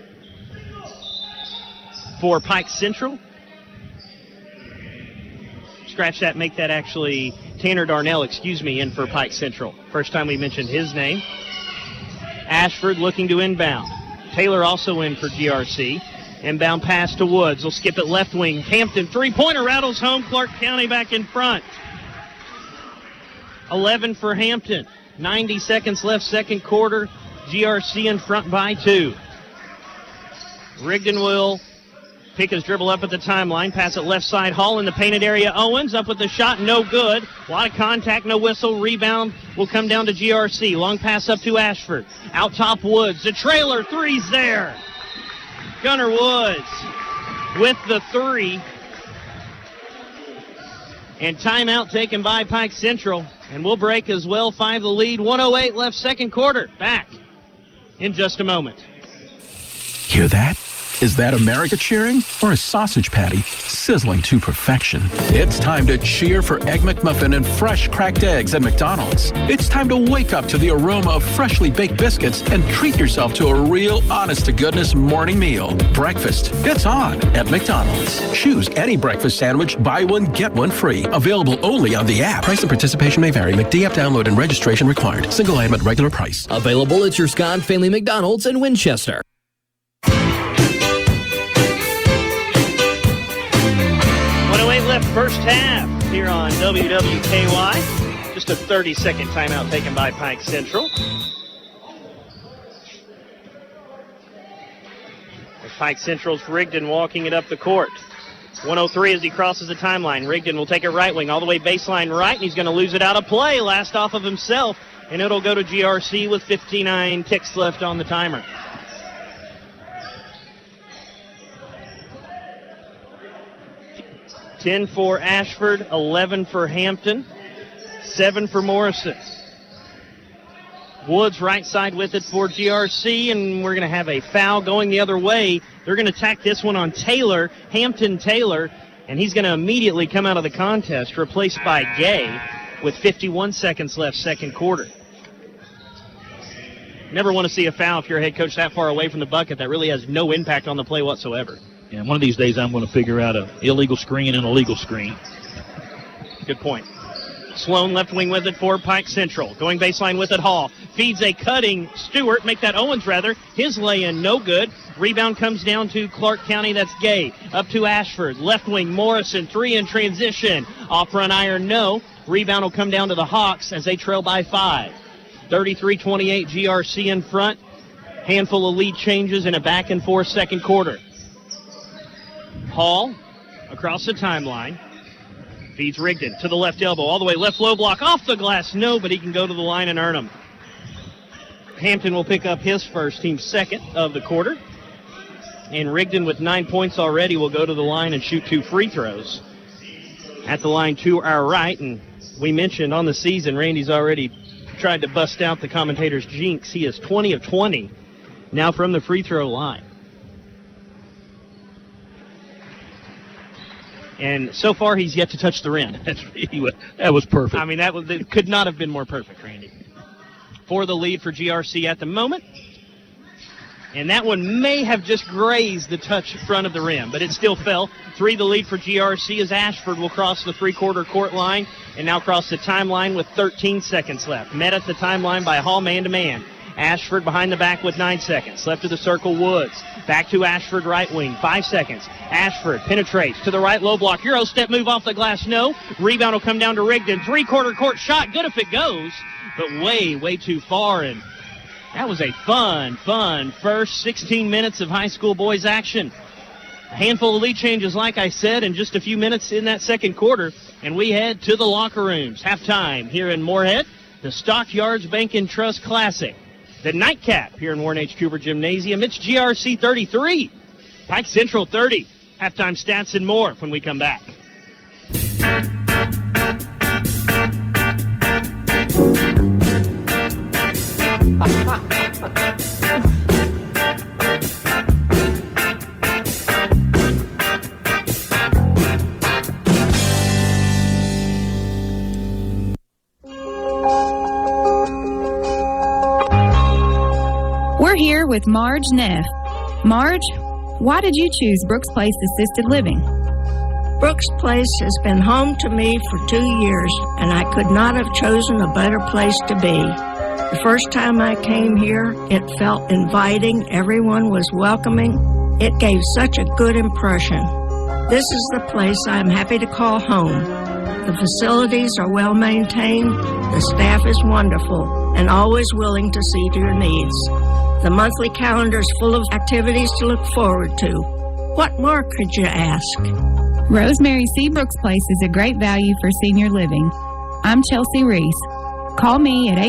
for Pike Central. Scratch that, make that actually Tanner Darnell, in for Pike Central. First time we mentioned his name. Ashford looking to inbound. Taylor also in for GRC. Inbound pass to Woods. They'll skip it left wing. Hampton three-pointer rattles home. Clark County back in front. 11 for Hampton. 90 seconds left, second quarter. GRC in front by 2. Rigdon will pick his dribble up at the timeline. Pass it left side. Hall in the painted area. Owens up with the shot. No good. A lot of contact. No whistle. Rebound will come down to GRC. Long pass up to Ashford. Out top Woods. The trailer. Three's there. Gunnar Woods with the 3. And timeout taken by Pike Central. And we'll break as well. 5 the lead. 1:08 left, second quarter. Back in just a moment. Hear that? Is that America cheering or a sausage patty sizzling to perfection? It's time to cheer for Egg McMuffin and fresh cracked eggs at McDonald's. It's time to wake up to the aroma of freshly baked biscuits and treat yourself to a real honest-to-goodness morning meal. Breakfast, it's on at McDonald's. Choose any breakfast sandwich, buy one, get one free. Available only on the app. Price and participation may vary. McD app download and registration required. Single item at regular price. Available at your Scott Family McDonald's in Winchester. 1:08 left, first half here on WWKY. Just a 30-second timeout taken by Pike Central. As Pike Central's Rigdon walking it up the court. 1:03 as he crosses the timeline. Rigdon will take it right wing all the way baseline right, and he's going to lose it out of play. Last off of himself, and it'll go to GRC with 59 ticks left on the timer. $10 for Ashford, 11 for Hampton, 7 for Morrison. Woods right side with it for GRC, and we're going to have a foul going the other way. They're going to tack this one on Taylor, Hampton Taylor, and he's going to immediately come out of the contest, replaced by Gay with 51 seconds left, second quarter. Never want to see a foul if you're a head coach that far away from the bucket. That really has no impact on the play whatsoever. Yeah, one of these days I'm going to figure out an illegal screen and a legal screen. Good point. Sloan left wing with it for Pike Central. Going baseline with it, Hall. Feeds a cutting Stewart. Make that Owens, rather. His lay-in, no good. Rebound comes down to Clark County. That's Gay. Up to Ashford. Left wing, Morrison. 3 in transition. Off run iron, no. Rebound will come down to the Hawks as they trail by 5. 33-28, GRC in front. Handful of lead changes in a back and forth second quarter. Hall across the timeline. Feeds Rigdon to the left elbow. All the way left low block. Off the glass. No, but he can go to the line and earn them. Hampton will pick up his first, team's second of the quarter. And Rigdon with 9 points already will go to the line and shoot 2 free throws. At the line to our right, and we mentioned on the season, Randy's already tried to bust out the commentator's jinx. He is 20 of 20 now from the free throw line. And so far, he's yet to touch the rim. That was perfect. I mean, that could not have been more perfect, Randy. For the lead for GRC at the moment. And that one may have just grazed the touch front of the rim, but it still fell. 3 the lead for GRC as Ashford will cross the three-quarter court line and now cross the timeline with 13 seconds left. Met at the timeline by Hall man-to-man. Ashford behind the back with 9 seconds. Left of the circle, Woods. Back to Ashford, right wing, 5 seconds. Ashford penetrates to the right low block. Euro step move off the glass, no. Rebound will come down to Rigdon. Three-quarter court shot, good if it goes, but way, way too far. And That was a fun first 16 minutes of high school boys action. A handful of lead changes, like I said, in just a few minutes in that second quarter, and we head to the locker rooms. Halftime here in Moorhead, the Stockyards Bank and Trust Classic. The nightcap here in Warren H. Cooper Gymnasium. It's GRC 33, Pike Central 30. Halftime stats and more when we come back. We're here with Marge Neff. Marge, why did you choose Brooks Place Assisted Living? Brooks Place has been home to me for 2 years, and I could not have chosen a better place to be. The first time I came here, it felt inviting. Everyone was welcoming. It gave such a good impression. This is the place I'm happy to call home. The facilities are well maintained, the staff is wonderful, and always willing to see to your needs. The monthly calendar is full of activities to look forward to. What more could you ask? Rosemary C. Brooks Place is a great value for senior living. I'm Chelsea Reese. Call me at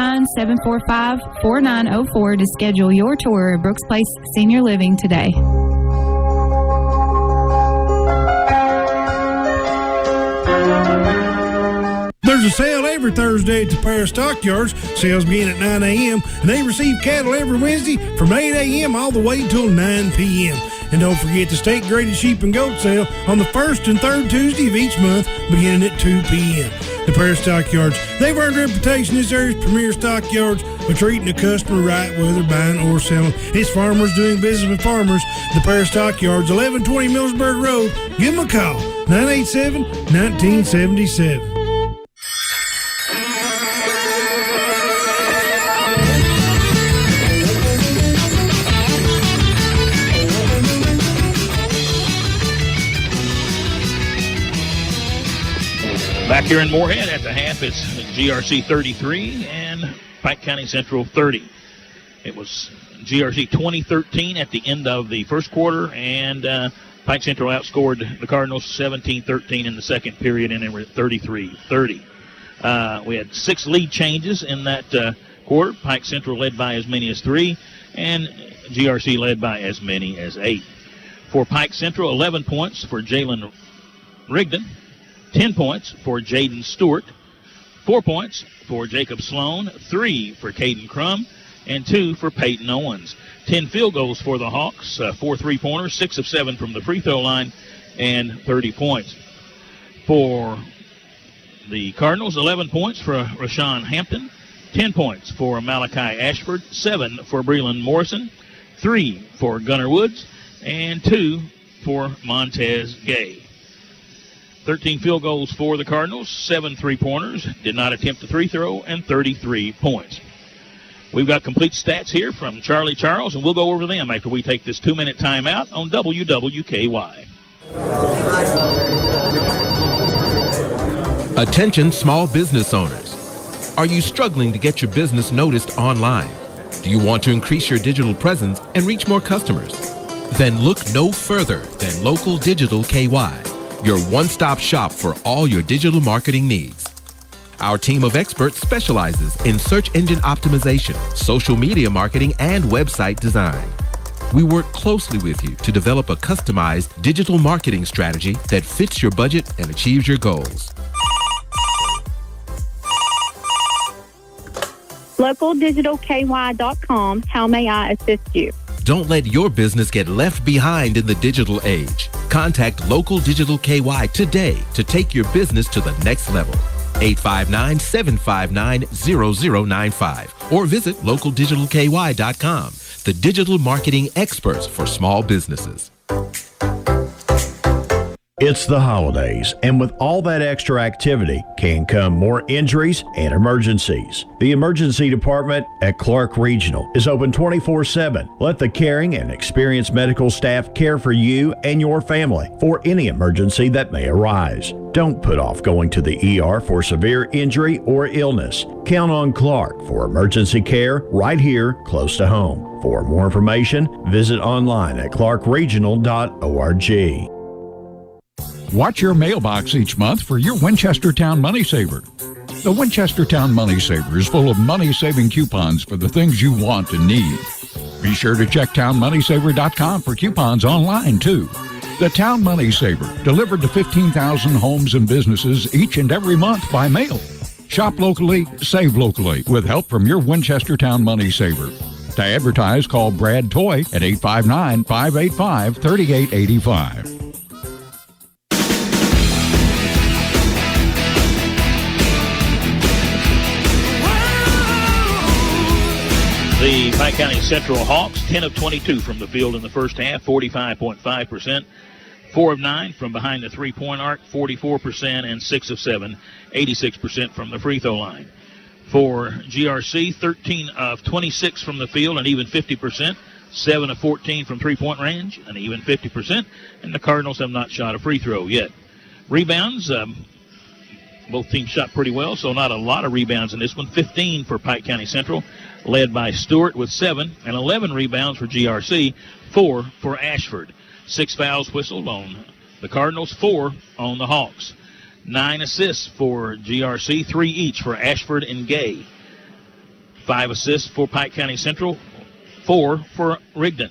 859-745-4904 to schedule your tour of Brooks Place Senior Living today. There's a sale every Thursday at the Paris Stockyards. Sales begin at 9 a.m. and they receive cattle every Wednesday from 8 a.m. all the way until 9 p.m. And don't forget the state-graded sheep and goat sale on the first and third Tuesday of each month beginning at 2 p.m. The Paris Stockyards, they've earned a reputation as this area's premier stockyards for treating the customer right, whether buying or selling. It's farmers doing business with farmers. The Paris Stockyards, 1120 Millsburg Road. Give them a call, 987-1977. Back here in Moorhead at the half, it's GRC 33 and Pike County Central 30. It was GRC 20-13 at the end of the first quarter, and Pike Central outscored the Cardinals 17-13 in the second period, and they were at 33-30. We had 6 lead changes in that quarter. Pike Central led by as many as 3, and GRC led by as many as 8. For Pike Central, 11 points for Jalen Rigdon, 10 points for Jaden Stewart, 4 points for Jacob Sloan, 3 for Caden Crum, and 2 for Peyton Owens. 10 field goals for the Hawks, 4 3-pointers, 6 of 7 from the free throw line, and 30 points. For the Cardinals, 11 points for Rashawn Hampton, 10 points for Malachi Ashford, 7 for Breland Morrison, 3 for Gunnar Woods, and 2 for Montez Gay. 13 field goals for the Cardinals, 7 3-pointers, did not attempt a free throw, and 33 points. We've got complete stats here from Charlie Charles, and we'll go over them after we take this 2-minute timeout on WWKY. Attention small business owners. Are you struggling to get your business noticed online? Do you want to increase your digital presence and reach more customers? Then look no further than Local Digital KY, your one-stop shop for all your digital marketing needs. Our team of experts specializes in search engine optimization, social media marketing, and website design. We work closely with you to develop a customized digital marketing strategy that fits your budget and achieves your goals. LocalDigitalKY.com. How may I assist you? Don't let your business get left behind in the digital age. Contact Local Digital KY today to take your business to the next level. 859-759-0095 or visit localdigitalky.com, the digital marketing experts for small businesses. It's the holidays, and with all that extra activity can come more injuries and emergencies. The emergency department at Clark Regional is open 24/7. Let the caring and experienced medical staff care for you and your family for any emergency that may arise. Don't put off going to the ER for severe injury or illness. Count on Clark for emergency care right here close to home. For more information, visit online at clarkregional.org. Watch your mailbox each month for your Winchestertown Money Saver. The Winchestertown Money Saver is full of money-saving coupons for the things you want and need. Be sure to check townmoneysaver.com for coupons online, too. The Town Money Saver, delivered to 15,000 homes and businesses each and every month by mail. Shop locally, save locally, with help from your Winchestertown Money Saver. To advertise, call Brad Toy at 859-585-3885. The Pike County Central Hawks, 10 of 22 from the field in the first half, 45.5%. 4 of 9 from behind the three-point arc, 44%, and 6 of 7, 86% from the free throw line. For GRC, 13 of 26 from the field, and even 50%. 7 of 14 from three-point range, and even 50%. And the Cardinals have not shot a free throw yet. Rebounds, both teams shot pretty well, so not a lot of rebounds in this one. 15 for Pike County Central, led by Stewart with 7, and 11 rebounds for GRC, 4 for Ashford. 6 fouls whistled on the Cardinals, 4 on the Hawks. 9 assists for GRC, 3 each for Ashford and Gay. 5 assists for Pike County Central, 4 for Rigdon.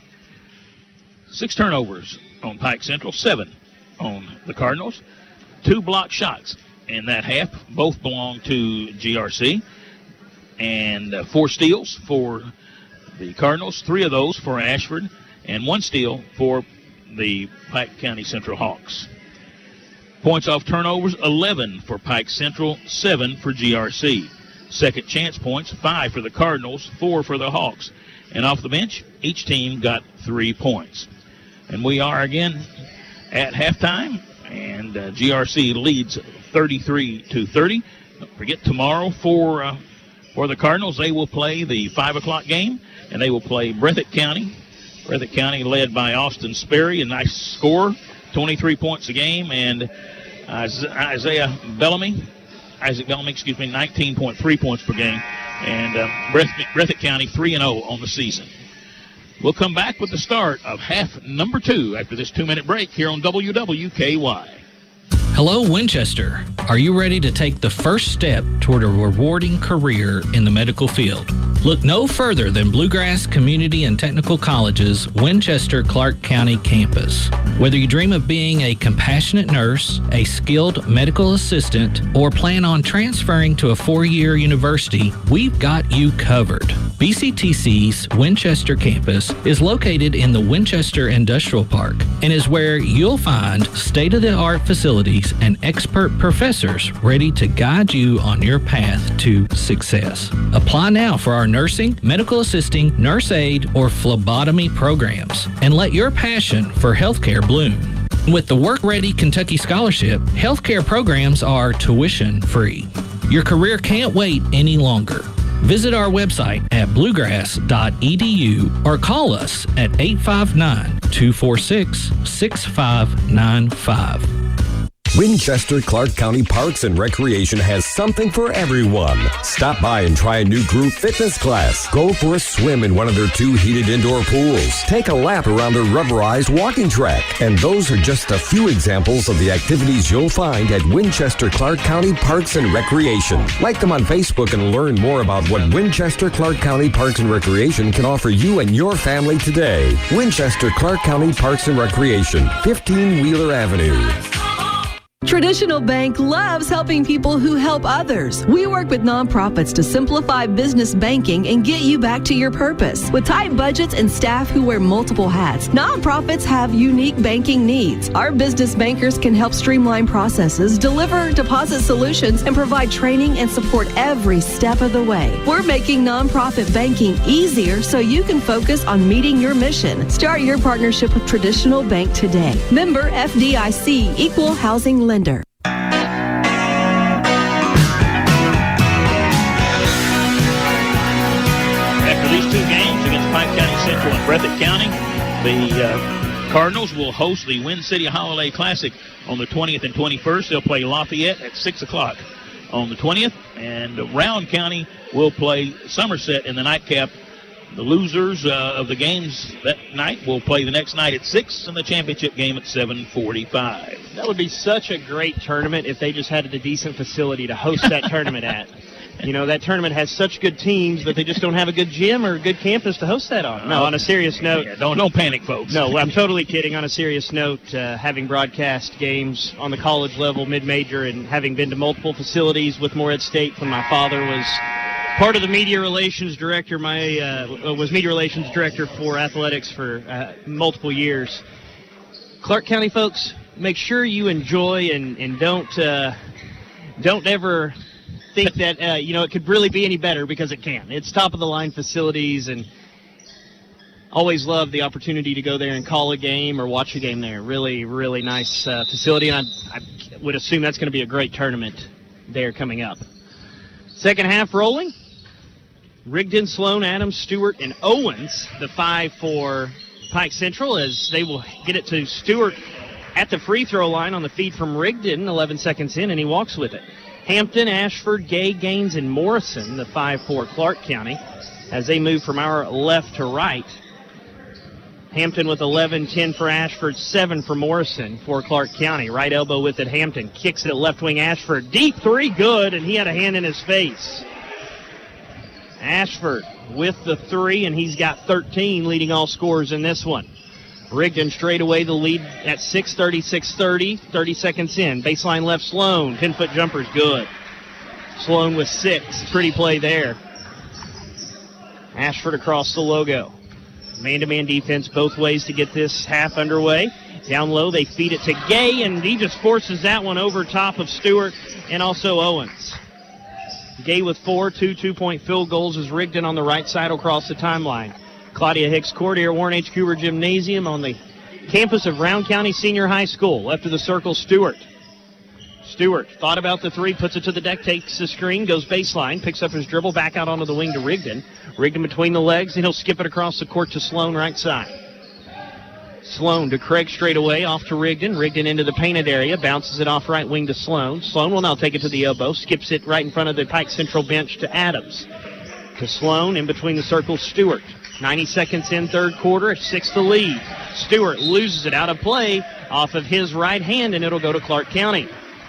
6 turnovers on Pike Central, 7 on the Cardinals. 2 block shots in that half, both belong to GRC. And 4 steals for the Cardinals, 3 of those for Ashford, and 1 steal for the Pike County Central Hawks. Points off turnovers, 11 for Pike Central, 7 for GRC. Second chance points, 5 for the Cardinals, 4 for the Hawks. And off the bench, each team got 3 points. And we are again at halftime, and GRC leads 33-30. Don't forget, tomorrow for the Cardinals, they will play the 5 o'clock game, and they will play Breathitt County. Breathitt County led by Austin Sperry, a nice scorer, 23 points a game, and Isaac Bellamy, 19.3 points per game, and Breathitt County 3-0 on the season. We'll come back with the start of half number 2 after this 2-minute break here on WWKY. Hello, Winchester. Are you ready to take the first step toward a rewarding career in the medical field? Look no further than Bluegrass Community and Technical College's Winchester-Clark County campus. Whether you dream of being a compassionate nurse, a skilled medical assistant, or plan on transferring to a 4-year university, we've got you covered. BCTC's Winchester campus is located in the Winchester Industrial Park and is where you'll find state-of-the-art facilities and expert professors ready to guide you on your path to success. Apply now for our nursing, medical assisting, nurse aid, or phlebotomy programs, and let your passion for healthcare bloom. With the Work Ready Kentucky Scholarship, healthcare programs are tuition-free. Your career can't wait any longer. Visit our website at bluegrass.edu or call us at 859-246-6595. Winchester Clark County Parks and Recreation has something for everyone. Stop by and try a new group fitness class. Go for a swim in one of their 2 heated indoor pools. Take a lap around their rubberized walking track. And those are just a few examples of the activities you'll find at Winchester Clark County Parks and Recreation. Like them on Facebook and learn more about what Winchester Clark County Parks and Recreation can offer you and your family today. Winchester Clark County Parks and Recreation, 15 Wheeler Avenue. Traditional Bank loves helping people who help others. We work with nonprofits to simplify business banking and get you back to your purpose. With tight budgets and staff who wear multiple hats, nonprofits have unique banking needs. Our business bankers can help streamline processes, deliver deposit solutions, and provide training and support every step of the way. We're making nonprofit banking easier so you can focus on meeting your mission. Start your partnership with Traditional Bank today. Member FDIC, Equal Housing Lender. After these two games against Pike County Central and Breathitt County, the Cardinals will host the Wind City Holiday Classic on the 20th and 21st. They'll play Lafayette at 6 o'clock on the 20th, and Rowan County will play Somerset in the nightcap. The losers of the games that night will play the next night at 6 and the championship game at 7:45. That would be such a great tournament if they just had a decent facility to host that tournament at. You know, that tournament has such good teams, but they just don't have a good gym or a good campus to host that on. No, on a serious note. Yeah, don't panic, folks. No, I'm totally kidding. On a serious note, having broadcast games on the college level, mid-major, and having been to multiple facilities with Morehead State when my father was part of the media relations director, was media relations director for athletics for multiple years. Clark County folks, make sure you enjoy and don't ever think that it could really be any better, because it can. It's top of the line facilities, and always love the opportunity to go there and call a game or watch a game there. Really, really nice facility, and I would assume that's going to be a great tournament there coming up. Second half rolling. Rigdon, Sloan, Adams, Stewart, and Owens, the 5 for Pike Central, as they will get it to Stewart at the free throw line on the feed from Rigdon, 11 seconds in, and he walks with it. Hampton, Ashford, Gay, Gaines, and Morrison, the 5 for Clark County, as they move from our left to right. Hampton with 11, 10 for Ashford, 7 for Morrison for Clark County. Right elbow with it, Hampton kicks it at left wing, Ashford. Deep three, good, and he had a hand in his face. Ashford with the 3, and he's got 13, leading all scorers in this one. Rigdon straight away the lead at 6:30, 30 seconds in. Baseline left, Sloan. 10-foot jumper's good. Sloan with 6. Pretty play there. Ashford across the logo. Man-to-man defense both ways to get this half underway. Down low, they feed it to Gay, and he just forces that one over top of Stewart and also Owens. Gay with 4 2-point field goals as Rigdon on the right side across the timeline. Claudia Hicks Court here, Warren H. Cooper Gymnasium on the campus of Rowan County Senior High School. Left of the circle, Stewart. Stewart thought about the 3, puts it to the deck, takes the screen, goes baseline, picks up his dribble, back out onto the wing to Rigdon. Rigdon between the legs, and he'll skip it across the court to Sloan right side. Sloan to Craig straight away, off to Rigdon. Rigdon into the painted area, bounces it off right wing to Sloan. Sloan will now take it to the elbow, skips it right in front of the Pike Central bench to Adams. To Sloan, in between the circles, Stewart. 90 seconds in, third quarter, 6 the lead. Stewart loses it out of play off of his right hand, and it'll go to Clark County.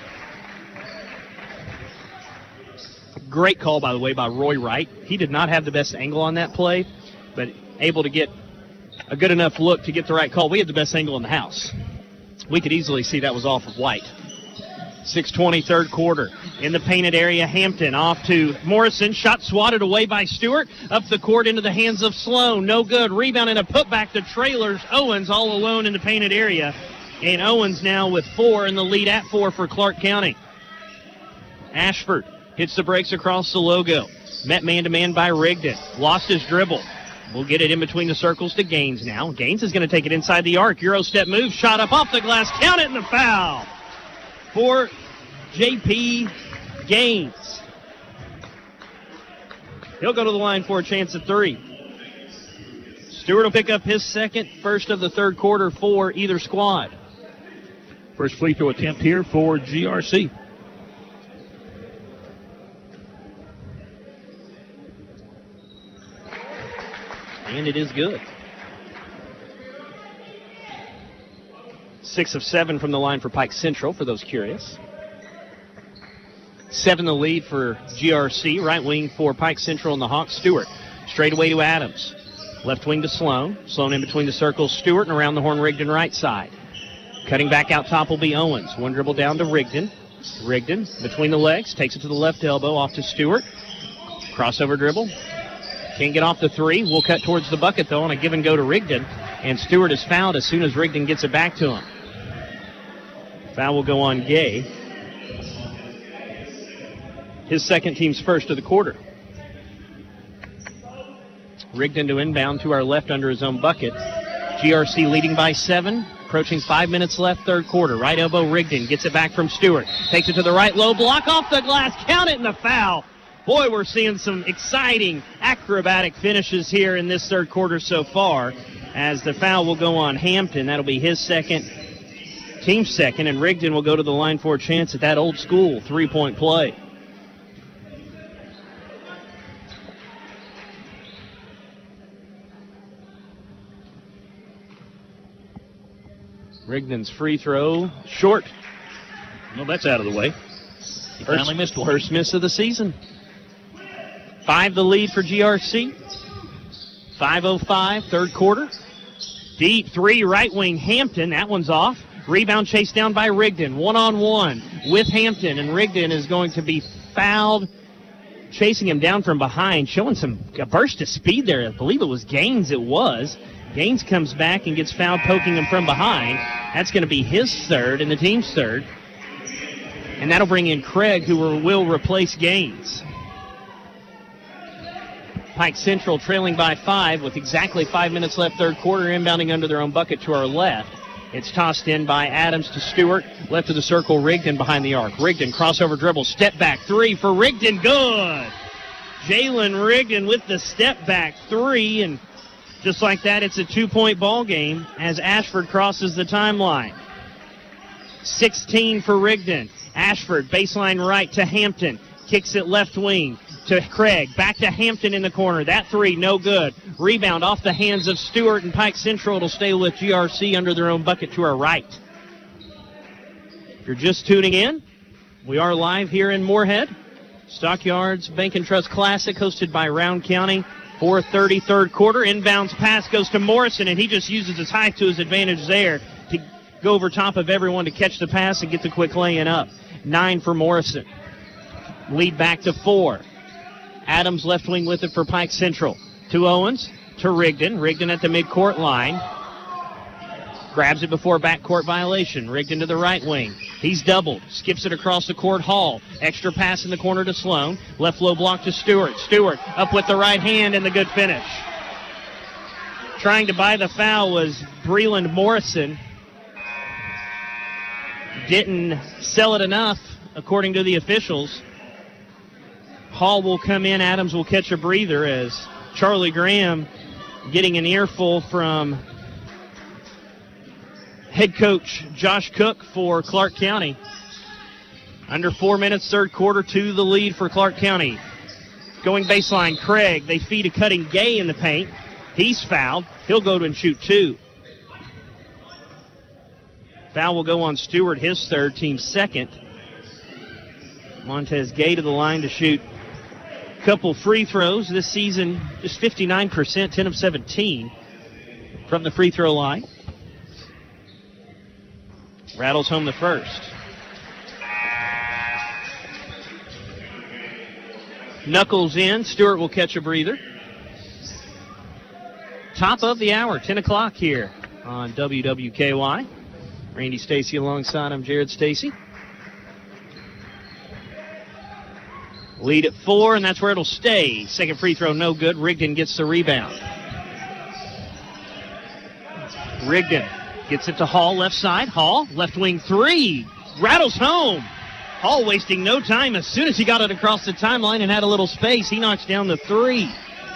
Great call, by the way, by Roy Wright. He did not have the best angle on that play, but able to get a good enough look to get the right call. We had the best angle in the house. We could easily see that was off of White. 6:20, third quarter. In the painted area, Hampton off to Morrison. Shot swatted away by Stewart. Up the court into the hands of Sloan. No good. Rebound and a putback to Trailers. Owens all alone in the painted area. And Owens now with 4 in the lead at 4 for Clark County. Ashford hits the brakes across the logo. Met man-to-man by Rigdon. Lost his dribble. We'll get it in between the circles to Gaines now. Gaines is going to take it inside the arc. Euro step move. Shot up off the glass. Count it, and the foul for J.P. Gaines. He'll go to the line for a chance at 3. Stewart will pick up his second, first of the third quarter for either squad. First free throw attempt here for GRC. And it is good. 6 of 7 from the line for Pike Central, for those curious. 7 the lead for GRC. Right wing for Pike Central and the Hawks. Stewart straight away to Adams. Left wing to Sloan. Sloan in between the circles. Stewart, and around the horn Rigdon right side. Cutting back out top will be Owens. One dribble down to Rigdon. Rigdon between the legs, takes it to the left elbow, off to Stewart. Crossover dribble. Can't get off the three. We'll cut towards the bucket, though, on a give and go to Rigdon. And Stewart is fouled as soon as Rigdon gets it back to him. Foul will go on Gay. His second, team's first of the quarter. Rigdon to inbound to our left under his own bucket. GRC leading by 7. Approaching 5 minutes left, third quarter. Right elbow, Rigdon gets it back from Stewart. Takes it to the right, low block off the glass. Count it, and the foul. Boy, we're seeing some exciting acrobatic finishes here in this third quarter so far, as the foul will go on Hampton. That'll be his second, team's second, and Rigdon will go to the line for a chance at that old school three-point play. Rigdon's free throw, short. Well, that's out of the way. He finally missed one. First miss of the season. 5 the lead for GRC. 5:05, third quarter. Deep three, right wing Hampton. That one's off. Rebound chased down by Rigdon. One-on-one with Hampton, and Rigdon is going to be fouled. Chasing him down from behind, showing a burst of speed there. I believe it was Gaines. Gaines comes back and gets fouled, poking him from behind. That's going to be his third and the team's third. And that'll bring in Craig, who will replace Gaines. Pike Central trailing by 5 with exactly 5 minutes left, third quarter, inbounding under their own bucket to our left. It's tossed in by Adams to Stewart. Left of the circle, Rigdon behind the arc. Rigdon crossover dribble, step back three for Rigdon. Good! Jalen Rigdon with the step back three, and just like that, it's a 2-point ball game as Ashford crosses the timeline. 16 for Rigdon. Ashford, baseline right to Hampton. Kicks it left wing to Craig. Back to Hampton in the corner. That three, no good. Rebound off the hands of Stewart, and Pike Central will stay with GRC under their own bucket to our right. If you're just tuning in, we are live here in Moorhead. Stockyards Bank and Trust Classic hosted by Round County. 4:30 third quarter. Inbounds pass goes to Morrison, and he just uses his height to his advantage there to go over top of everyone to catch the pass and get the quick lay-in up. 9 for Morrison. Lead back to 4. Adams left wing with it for Pike Central. To Owens, to Rigdon. Rigdon at the midcourt line. Grabs it before backcourt violation. Rigdon to the right wing. He's doubled. Skips it across the court. Hall. Extra pass in the corner to Sloan. Left low block to Stewart. Stewart up with the right hand and the good finish. Trying to buy the foul was Breland Morrison. Didn't sell it enough, according to the officials. Hall will come in. Adams will catch a breather as Charlie Graham getting an earful from head coach Josh Cook for Clark County. Under 4 minutes, third quarter, 2 the lead for Clark County. Going baseline, Craig. They feed a cutting Gay in the paint. He's fouled. He'll go to and shoot 2. Foul will go on Stewart, his third, team second. Montez Gay to the line to shoot a couple free throws. This season, just 59%, 10 of 17 from the free throw line. Rattles home the first. Knuckles in. Stewart will catch a breather. Top of the hour, 10 o'clock here on WWKY. Randy Stacy alongside him, Jared Stacy. Lead at 4, and that's where it'll stay. Second free throw, no good. Rigdon gets the rebound. Rigdon gets it to Hall, left side. Hall, left wing three. Rattles home. Hall wasting no time. As soon as he got it across the timeline and had a little space, he knocks down the 3.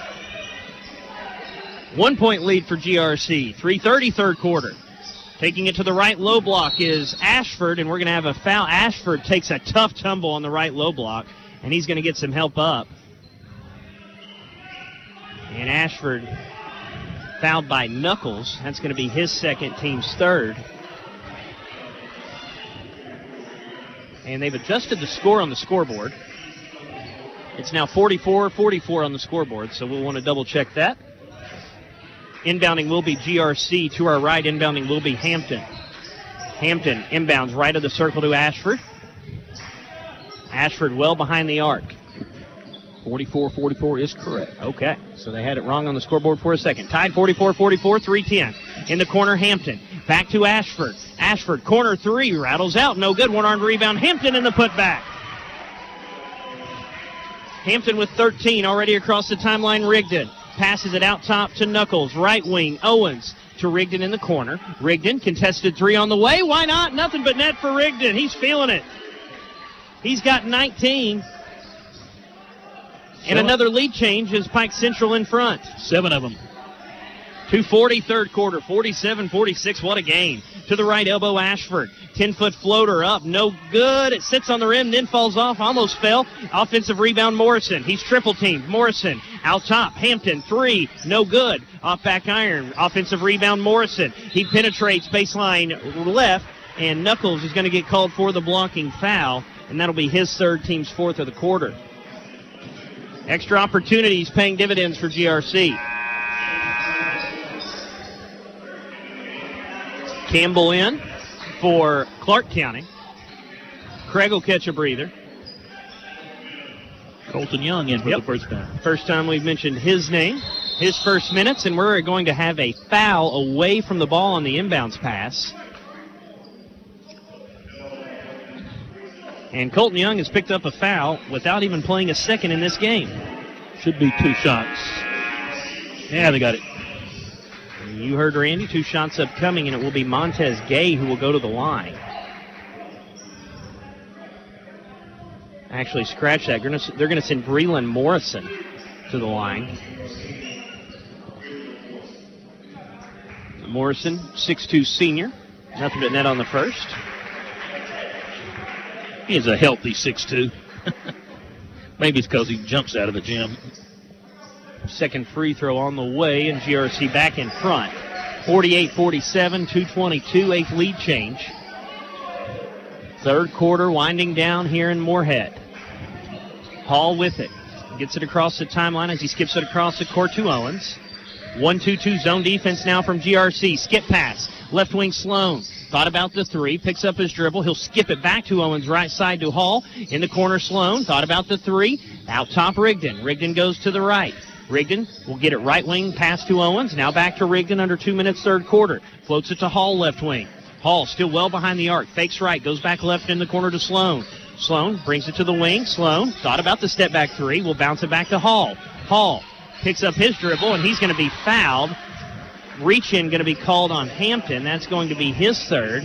1 point lead for GRC. 3:30 third quarter. Taking it to the right low block is Ashford, and we're going to have a foul. Ashford takes a tough tumble on the right low block, and he's going to get some help up. And Ashford fouled by Knuckles. That's going to be his second, team's third. And they've adjusted the score on the scoreboard. It's now 44-44 on the scoreboard, so we'll want to double check that. Inbounding will be GRC. To our right, inbounding will be Hampton. Hampton inbounds right of the circle to Ashford. Ashford well behind the arc. 44-44 is correct. Okay, so they had it wrong on the scoreboard for a second. Tied 44-44, 3:10. In the corner, Hampton. Back to Ashford. Ashford, corner three, rattles out. No good. One-armed rebound. Hampton in the putback. Hampton with 13 already across the timeline. Rigdon passes it out top to Knuckles. Right wing, Owens to Rigdon in the corner. Rigdon, contested three on the way. Why not? Nothing but net for Rigdon. He's feeling it. He's got 19. And another lead change is Pike Central in front. 7 of them. 2:40 third quarter, 47-46. What a game. To the right elbow, Ashford. 10-foot floater up, no good. It sits on the rim, then falls off, almost fell. Offensive rebound, Morrison. He's triple teamed. Morrison out top. Hampton, three, no good. Off back iron. Offensive rebound, Morrison. He penetrates baseline left, and Knuckles is going to get called for the blocking foul, and that'll be his third, team's fourth of the quarter. Extra opportunities paying dividends for GRC. Campbell in for Clark County. Craig will catch a breather. Colton Young in for the first time. First time we've mentioned his name. His first minutes, and we're going to have a foul away from the ball on the inbounds pass. And Colton Young has picked up a foul without even playing a second in this game. Should be 2 shots. Yeah, they got it. You heard Randy, 2 shots upcoming, and it will be Montez Gay who will go to the line. Actually, scratch that. They're going to send Breland Morrison to the line. Morrison, 6'2 senior. Nothing but net on the first. He is a healthy 6'2". Maybe it's because he jumps out of the gym. Second free throw on the way, and GRC back in front. 48-47, 2:22, eighth lead change. Third quarter winding down here in Moorhead. Hall with it. Gets it across the timeline as he skips it across the court to Owens. 1-2-2 zone defense now from GRC. Skip pass. Left wing Sloan. Thought about the three. Picks up his dribble. He'll skip it back to Owens right side to Hall. In the corner Sloan. Thought about the three. Out top Rigdon. Rigdon goes to the right. Rigdon will get it right wing pass to Owens. Now back to Rigdon under 2 minutes third quarter. Floats it to Hall left wing. Hall still well behind the arc. Fakes right. Goes back left in the corner to Sloan. Sloan brings it to the wing. Sloan thought about the step back three. Will bounce it back to Hall. Hall picks up his dribble, and he's going to be fouled. Reach-in going to be called on Hampton. That's going to be his third.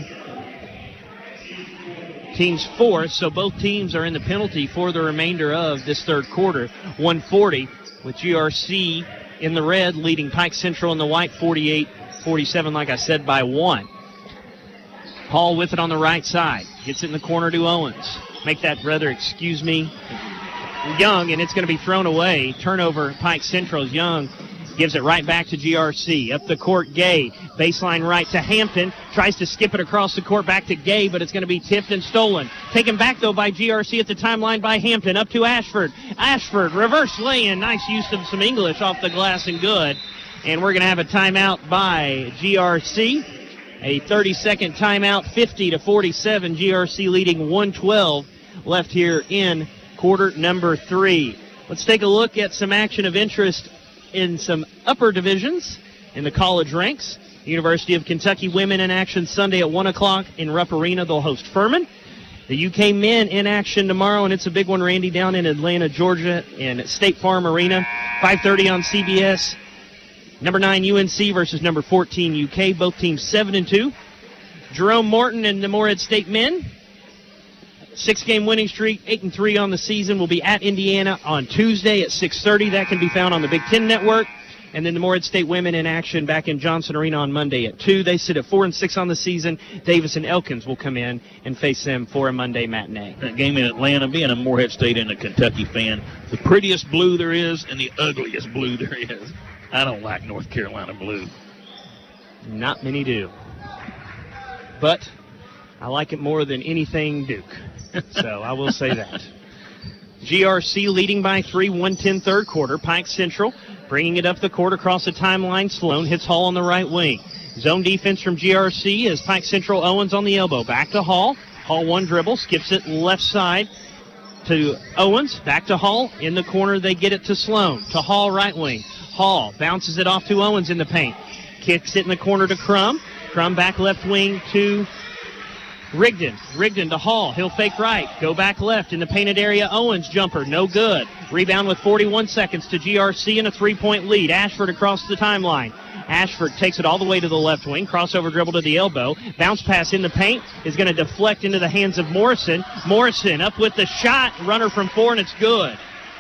Team's fourth, so both teams are in the penalty for the remainder of this third quarter. 1:40 with GRC in the red, leading Pike Central in the white 48-47, like I said, by 1. Hall with it on the right side. Gets it in the corner to Owens. Make that brother, excuse me, Young, and it's going to be thrown away. Turnover, Pike Central's Young gives it right back to GRC. Up the court, Gay. Baseline right to Hampton. Tries to skip it across the court back to Gay, but it's going to be tipped and stolen. Taken back, though, by GRC at the timeline by Hampton. Up to Ashford. Ashford, reverse lay-in. Nice use of some English off the glass and good. And we're going to have a timeout by GRC. A 30-second timeout, 50-47. GRC leading 112 left here in quarter number 3. Let's take a look at some action of interest in some upper divisions in the college ranks. University of Kentucky women in action Sunday at 1 o'clock in Rupp Arena. They'll host Furman. The UK men in action tomorrow, and it's a big one, Randy, down in Atlanta, Georgia, in State Farm Arena. 5:30 on CBS. Number 9 UNC versus number 14 UK. Both teams 7-2. Jerome Morton and the Moorhead State men. 6-game winning streak, 8-3 on the season. Will be at Indiana on Tuesday at 6:30. That can be found on the Big Ten Network. And then the Moorhead State women in action back in Johnson Arena on Monday at 2. They sit at 4-6 on the season. Davis and Elkins will come in and face them for a Monday matinee. That game in Atlanta, being a Moorhead State and a Kentucky fan, the prettiest blue there is and the ugliest blue there is. I don't like North Carolina blue. Not many do. But I like it more than anything Duke. So I will say that. GRC leading by 3, 1:10 third quarter. Pike Central bringing it up the court across the timeline. Sloan hits Hall on the right wing. Zone defense from GRC as Pike Central Owens on the elbow. Back to Hall. Hall one dribble, skips it left side to Owens. Back to Hall. In the corner, they get it to Sloan. To Hall, right wing. Hall bounces it off to Owens in the paint. Kicks it in the corner to Crum. Crum back left wing to Rigdon. Rigdon to Hall. He'll fake right. Go back left in the painted area. Owens jumper. No good. Rebound with 41 seconds to GRC and a 3-point lead. Ashford across the timeline. Ashford takes it all the way to the left wing. Crossover dribble to the elbow. Bounce pass in the paint is going to deflect into the hands of Morrison. Morrison up with the shot. Runner from 4, and it's good.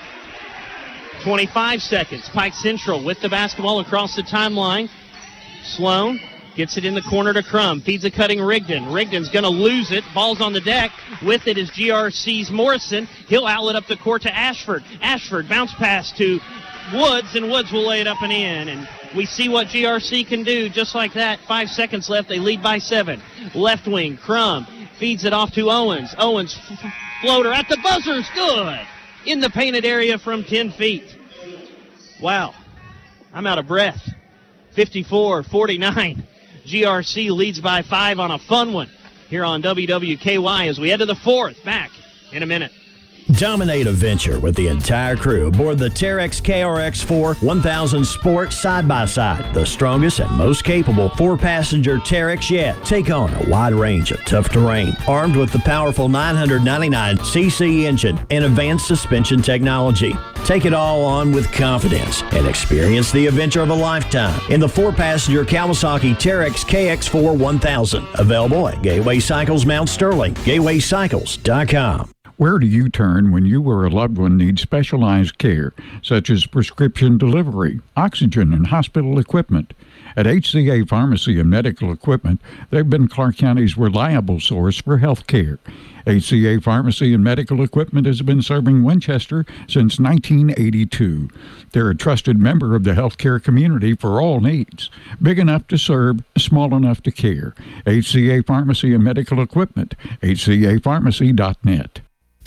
25 seconds. Pike Central with the basketball across the timeline. Sloan gets it in the corner to Crum. Feeds a cutting Rigdon. Rigdon's going to lose it. Ball's on the deck. With it is GRC's Morrison. He'll outlet up the court to Ashford. Ashford bounce pass to Woods, and Woods will lay it up and in. And we see what GRC can do just like that. 5 seconds left. They lead by 7. Left wing, Crum feeds it off to Owens. Owens floater at the buzzer's good. In the painted area from 10 feet. Wow. I'm out of breath. 54-49. GRC leads by 5 on a fun one here on WWKY as we head to the 4th. Back in a minute. Dominate a venture with the entire crew aboard the Terex KRX4 1000 Sport side-by-side, the strongest and most capable 4-passenger Terex yet. Take on a wide range of tough terrain, armed with the powerful 999cc engine and advanced suspension technology. Take it all on with confidence and experience the adventure of a lifetime in the 4-passenger Kawasaki Terex KX4 1000. Available at Gateway Cycles Mount Sterling, gatewaycycles.com. Where do you turn when you or a loved one needs specialized care, such as prescription delivery, oxygen, and hospital equipment? At HCA Pharmacy and Medical Equipment, they've been Clark County's reliable source for health care. HCA Pharmacy and Medical Equipment has been serving Winchester since 1982. They're a trusted member of the healthcare community for all needs. Big enough to serve, small enough to care. HCA Pharmacy and Medical Equipment, hcapharmacy.net.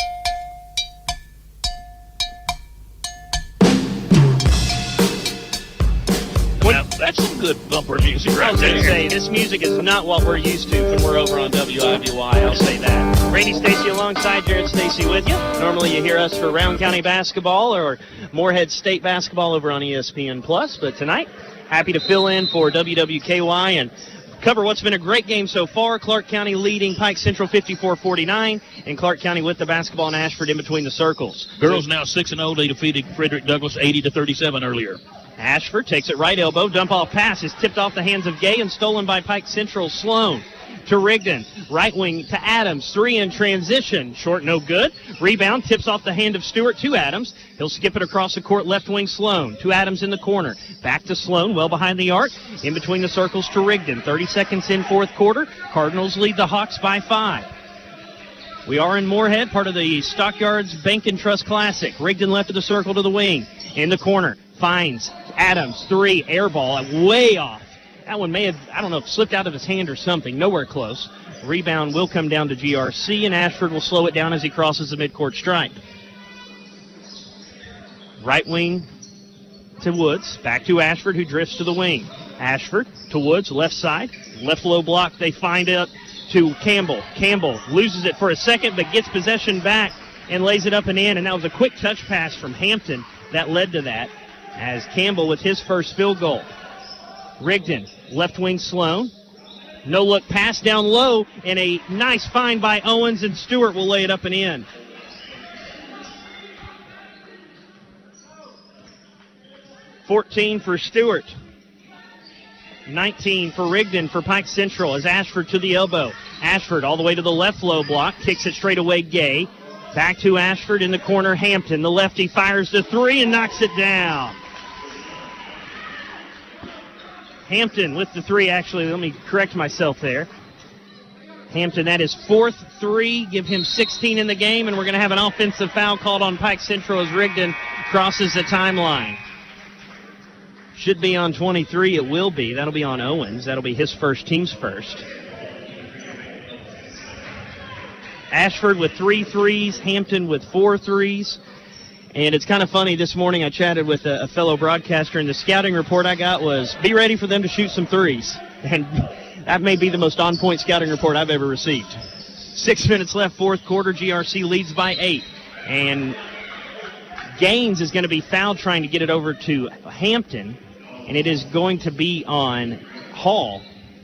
Well, that's some good bumper music right there. I was going to say, this music is not what we're used to when we're over on WIVY. I'll say that. Randy Stacy alongside Jared Stacy with you. Normally you hear us for Round County basketball or Moorhead State basketball over on ESPN+. But tonight, happy to fill in for WWKY and cover what's been a great game so far. Clark County leading Pike Central 54-49, and Clark County with the basketball and Ashford in between the circles. Girls now 6-0. They defeated Frederick Douglass 80-37 earlier. Ashford takes it right elbow. Dump off pass is tipped off the hands of Gay and stolen by Pike Central. Sloan to Rigdon. Right wing to Adams. 3 in transition. Short, no good. Rebound tips off the hand of Stewart to Adams. He'll skip it across the court. Left wing Sloan to Adams in the corner. Back to Sloan, well behind the arc. In between the circles to Rigdon. 30 seconds in 4th quarter. Cardinals lead the Hawks by 5. We are in Moorhead, part of the Stockyards Bank and Trust Classic. Rigdon left of the circle to the wing. In the corner, finds Adams. 3, air ball, way off. That one may have, I don't know, slipped out of his hand or something. Nowhere close. Rebound will come down to GRC, and Ashford will slow it down as he crosses the midcourt stripe. Right wing to Woods. Back to Ashford, who drifts to the wing. Ashford to Woods, left side. Left low block. They find it to Campbell. Campbell loses it for a second, but gets possession back and lays it up and in. And that was a quick touch pass from Hampton that led to that, as Campbell with his first field goal. Rigdon, left wing Sloan. No look pass down low, and a nice find by Owens, and Stewart will lay it up and in. $14 for Stewart. 19 for Rigdon for Pike Central as Ashford to the elbow. Ashford all the way to the left low block, kicks it straight away Gay. Back to Ashford in the corner, Hampton. The lefty fires the 3 and knocks it down. Hampton with the 3, actually, let me correct myself there. Hampton, that is 4th 3, give him 16 in the game, and we're going to have an offensive foul called on Pike Central as Rigdon crosses the timeline. Should be on 23, it will be. That'll be on Owens. That'll be his first, team's first. Ashford with 3 threes, Hampton with 4 threes. And it's kind of funny, this morning I chatted with a fellow broadcaster, and the scouting report I got was, be ready for them to shoot some threes. And that may be the most on-point scouting report I've ever received. 6 minutes left, fourth quarter. GRC leads by 8. And Gaines is going to be fouled trying to get it over to Hampton, and it is going to be on Hall.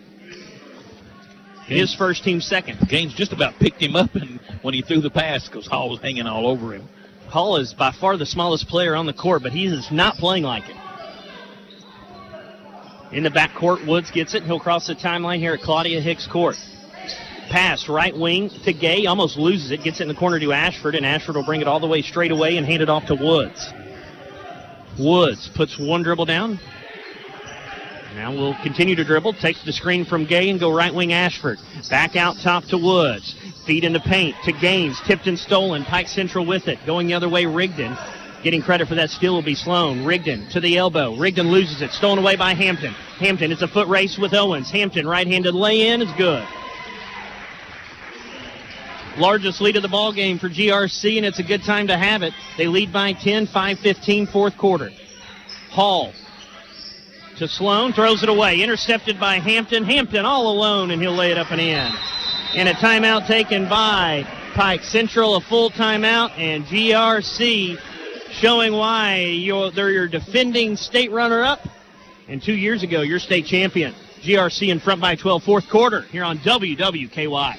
His first team second. Gaines just about picked him up when he threw the pass because Hall was hanging all over him. Hall is by far the smallest player on the court, but he is not playing like it. In the backcourt, Woods gets it. He'll cross the timeline here at Claudia Hicks Court. Pass right wing to Gay, almost loses it, gets it in the corner to Ashford, and Ashford will bring it all the way straight away and hand it off to Woods. Woods puts one dribble down. Now we'll continue to dribble, takes the screen from Gay and go right wing Ashford. Back out top to Woods. Feed in the paint to Gaines, tipped and stolen. Pike Central with it. Going the other way, Rigdon. Getting credit for that steal will be Sloan. Rigdon to the elbow. Rigdon loses it. Stolen away by Hampton. Hampton, it's a foot race with Owens. Hampton, right-handed lay-in is good. Largest lead of the ball game for GRC, and it's a good time to have it. They lead by 10, 5:15, fourth quarter. Hall to Sloan, throws it away. Intercepted by Hampton. Hampton all alone, and he'll lay it up and in. And a timeout taken by Pike Central, a full timeout, and GRC showing why they're your defending state runner-up, and 2 years ago, your state champion. GRC in front by 12, fourth quarter, here on WWKY.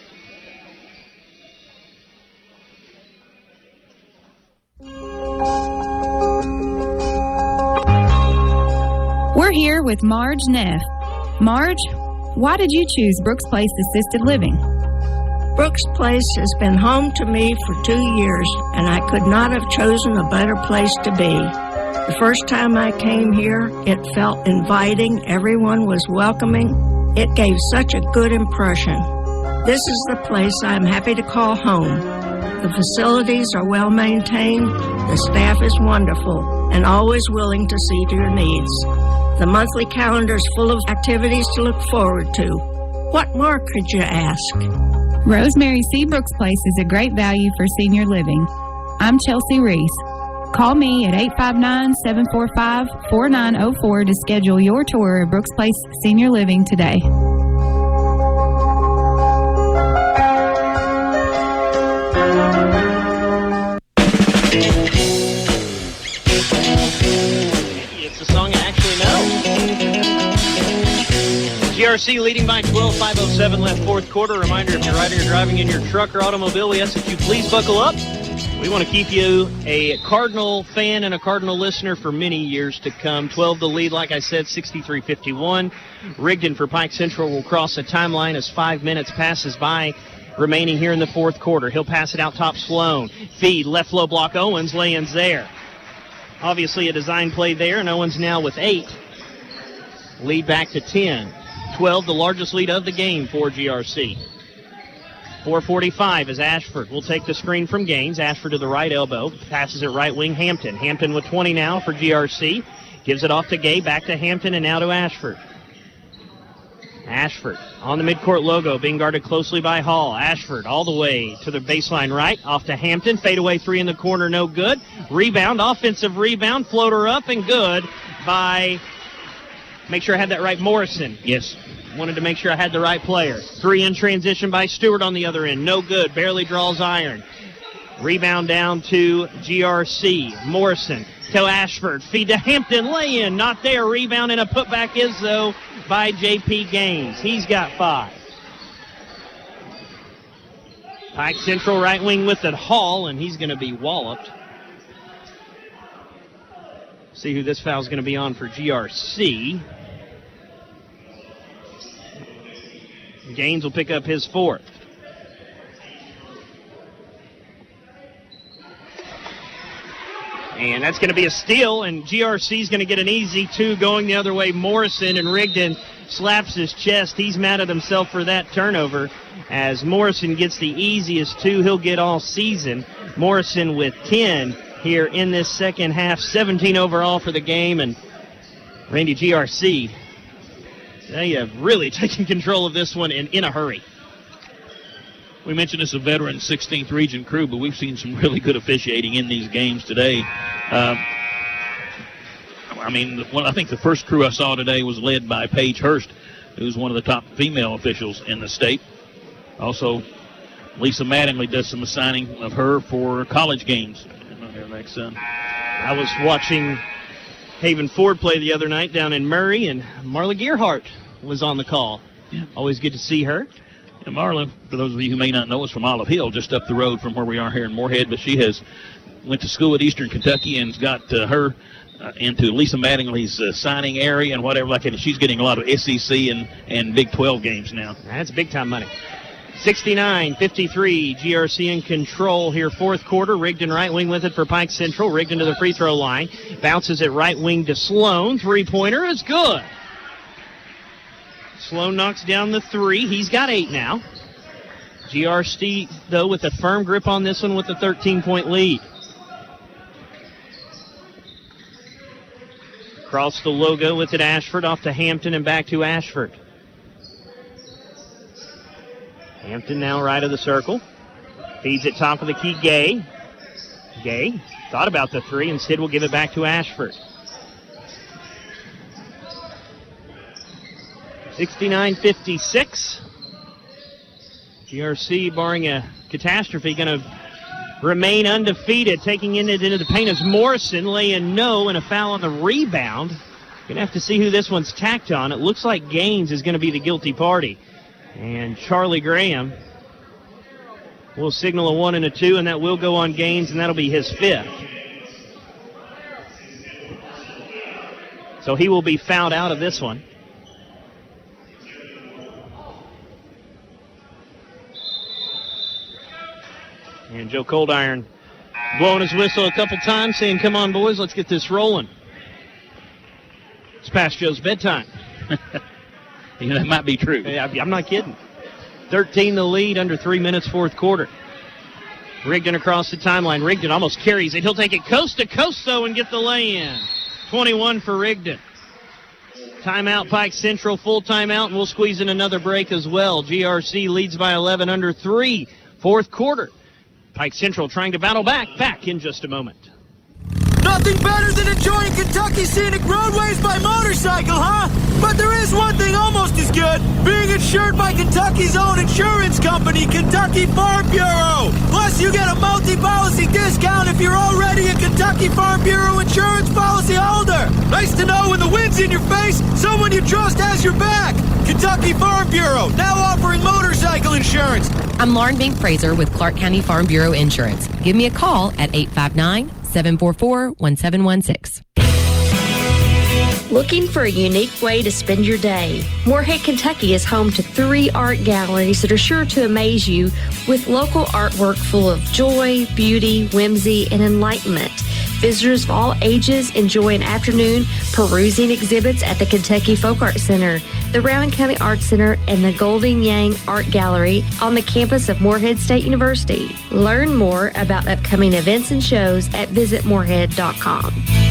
We're here with Marge Neff. Marge, why did you choose Brooks Place Assisted Living? Brooks Place has been home to me for 2 years, and I could not have chosen a better place to be. The first time I came here, it felt inviting. Everyone was welcoming. It gave such a good impression. This is the place I'm happy to call home. The facilities are well maintained, the staff is wonderful, and always willing to see to your needs. The monthly calendar is full of activities to look forward to. What more could you ask? Rosemary C. Brooks Place is a great value for senior living. I'm Chelsea Reese. Call me at 859-745-4904 to schedule your tour of Brooks Place Senior Living today. It's a song I actually know. GRC leading by 12, 5:07 left, fourth quarter. Reminder, if you're riding or driving in your truck or automobile, we ask that you please buckle up. We want to keep you a Cardinal fan and a Cardinal listener for many years to come. 12 the lead, like I said, 63-51. Rigdon for Pike Central will cross the timeline as 5 minutes passes by remaining here in the fourth quarter. He'll pass it out top Sloan. Feed, left low block, Owens, lay-ins there. Obviously a design play there, and Owens now with 8. Lead back to 10. 12, the largest lead of the game for GRC. 4:45 as Ashford will take the screen from Gaines. Ashford to the right elbow. Passes it right wing Hampton. Hampton with 20 now for GRC. Gives it off to Gay. Back to Hampton and now to Ashford. Ashford on the midcourt logo, being guarded closely by Hall. Ashford all the way to the baseline right. Off to Hampton. Fadeaway three in the corner, no good. Rebound, offensive rebound. Floater up and good by, make sure I had that right, Morrison. Yes. Wanted to make sure I had the right player. 3 in transition by Stewart on the other end. No good. Barely draws iron. Rebound down to GRC. Morrison to Ashford. Feed to Hampton. Lay in. Not there. Rebound and a putback is, though, by J.P. Gaines. He's got 5. Pike Central right wing with it. Hall, and he's going to be walloped. See who this foul is going to be on for GRC. Gaines will pick up his 4th. And that's going to be a steal, and GRC is going to get an easy 2 going the other way. Morrison, and Rigdon slaps his chest. He's mad at himself for that turnover as Morrison gets the easiest 2 he'll get all season. Morrison with 10 here in this second half, 17 overall for the game, and Randy, GRC, they have really taken control of this one in a hurry. We mentioned it's a veteran 16th region crew, but we've seen some really good officiating in these games today. I think the first crew I saw today was led by Paige Hurst. who's one of the top female officials in the state. Also, Lisa Mattingly does some assigning of her for college games. I was watching Haven Ford play the other night down in Murray, and Marla Gearhart was on the call. Yeah. Always good to see her. And Marla, for those of you who may not know, is from Olive Hill, just up the road from where we are here in Moorhead, but she went to school at Eastern Kentucky and's got her into Lisa Mattingly's signing area and whatever like that. She's getting a lot of SEC and Big 12 games now. That's big-time money. 69-53, GRC in control here, fourth quarter. Rigdon right wing with it for Pike Central. Rigdon to the free throw line. Bounces it right wing to Sloan. Three-pointer is good. Sloan knocks down the three. He's got 8 now. GRC, though, with a firm grip on this one with a 13-point lead. Across the logo with it, Ashford off to Hampton and back to Ashford. Hampton now right of the circle. Feeds it top of the key, Gay. Gay thought about the three. Instead, will give it back to Ashford. 69-56. GRC, barring a catastrophe, going to remain undefeated. Taking it into the paint is Morrison, laying no, and a foul on the rebound. Going to have to see who this one's tacked on. It looks like Gaines is going to be the guilty party. And Charlie Graham will signal a 1 and a 2, and that will go on Gaines, and that'll be his 5th. So he will be fouled out of this one. And Joe Coldiron blowing his whistle a couple times, saying, come on, boys, let's get this rolling. It's past Joe's bedtime. You know, that might be true. Yeah, I'm not kidding. 13 the lead, under 3 minutes, fourth quarter. Rigdon across the timeline. Rigdon almost carries it. He'll take it coast to coast, though, and get the lay-in. 21 for Rigdon. Timeout, Pike Central, full timeout, and we'll squeeze in another break as well. GRC leads by 11, under 3, fourth quarter. Pike Central trying to battle back in just a moment. Nothing better than enjoying Kentucky's scenic roadways by motorcycle, huh? But there is one thing almost as good, being insured by Kentucky's own insurance company, Kentucky Farm Bureau. Plus, you get a multi-policy discount if you're already a Kentucky Farm Bureau insurance policy holder. Nice to know when the wind's in your face, someone you trust has your back. Kentucky Farm Bureau, now offering motorcycle insurance. I'm Lauren Bink-Fraser with Clark County Farm Bureau Insurance. Give me a call at 859-744-1716. Looking for a unique way to spend your day? Moorhead, Kentucky is home to 3 art galleries that are sure to amaze you with local artwork full of joy, beauty, whimsy, and enlightenment. Visitors of all ages enjoy an afternoon perusing exhibits at the Kentucky Folk Art Center, the Rowan County Arts Center, and the Golding Yang Art Gallery on the campus of Moorhead State University. Learn more about upcoming events and shows at visitmoorhead.com.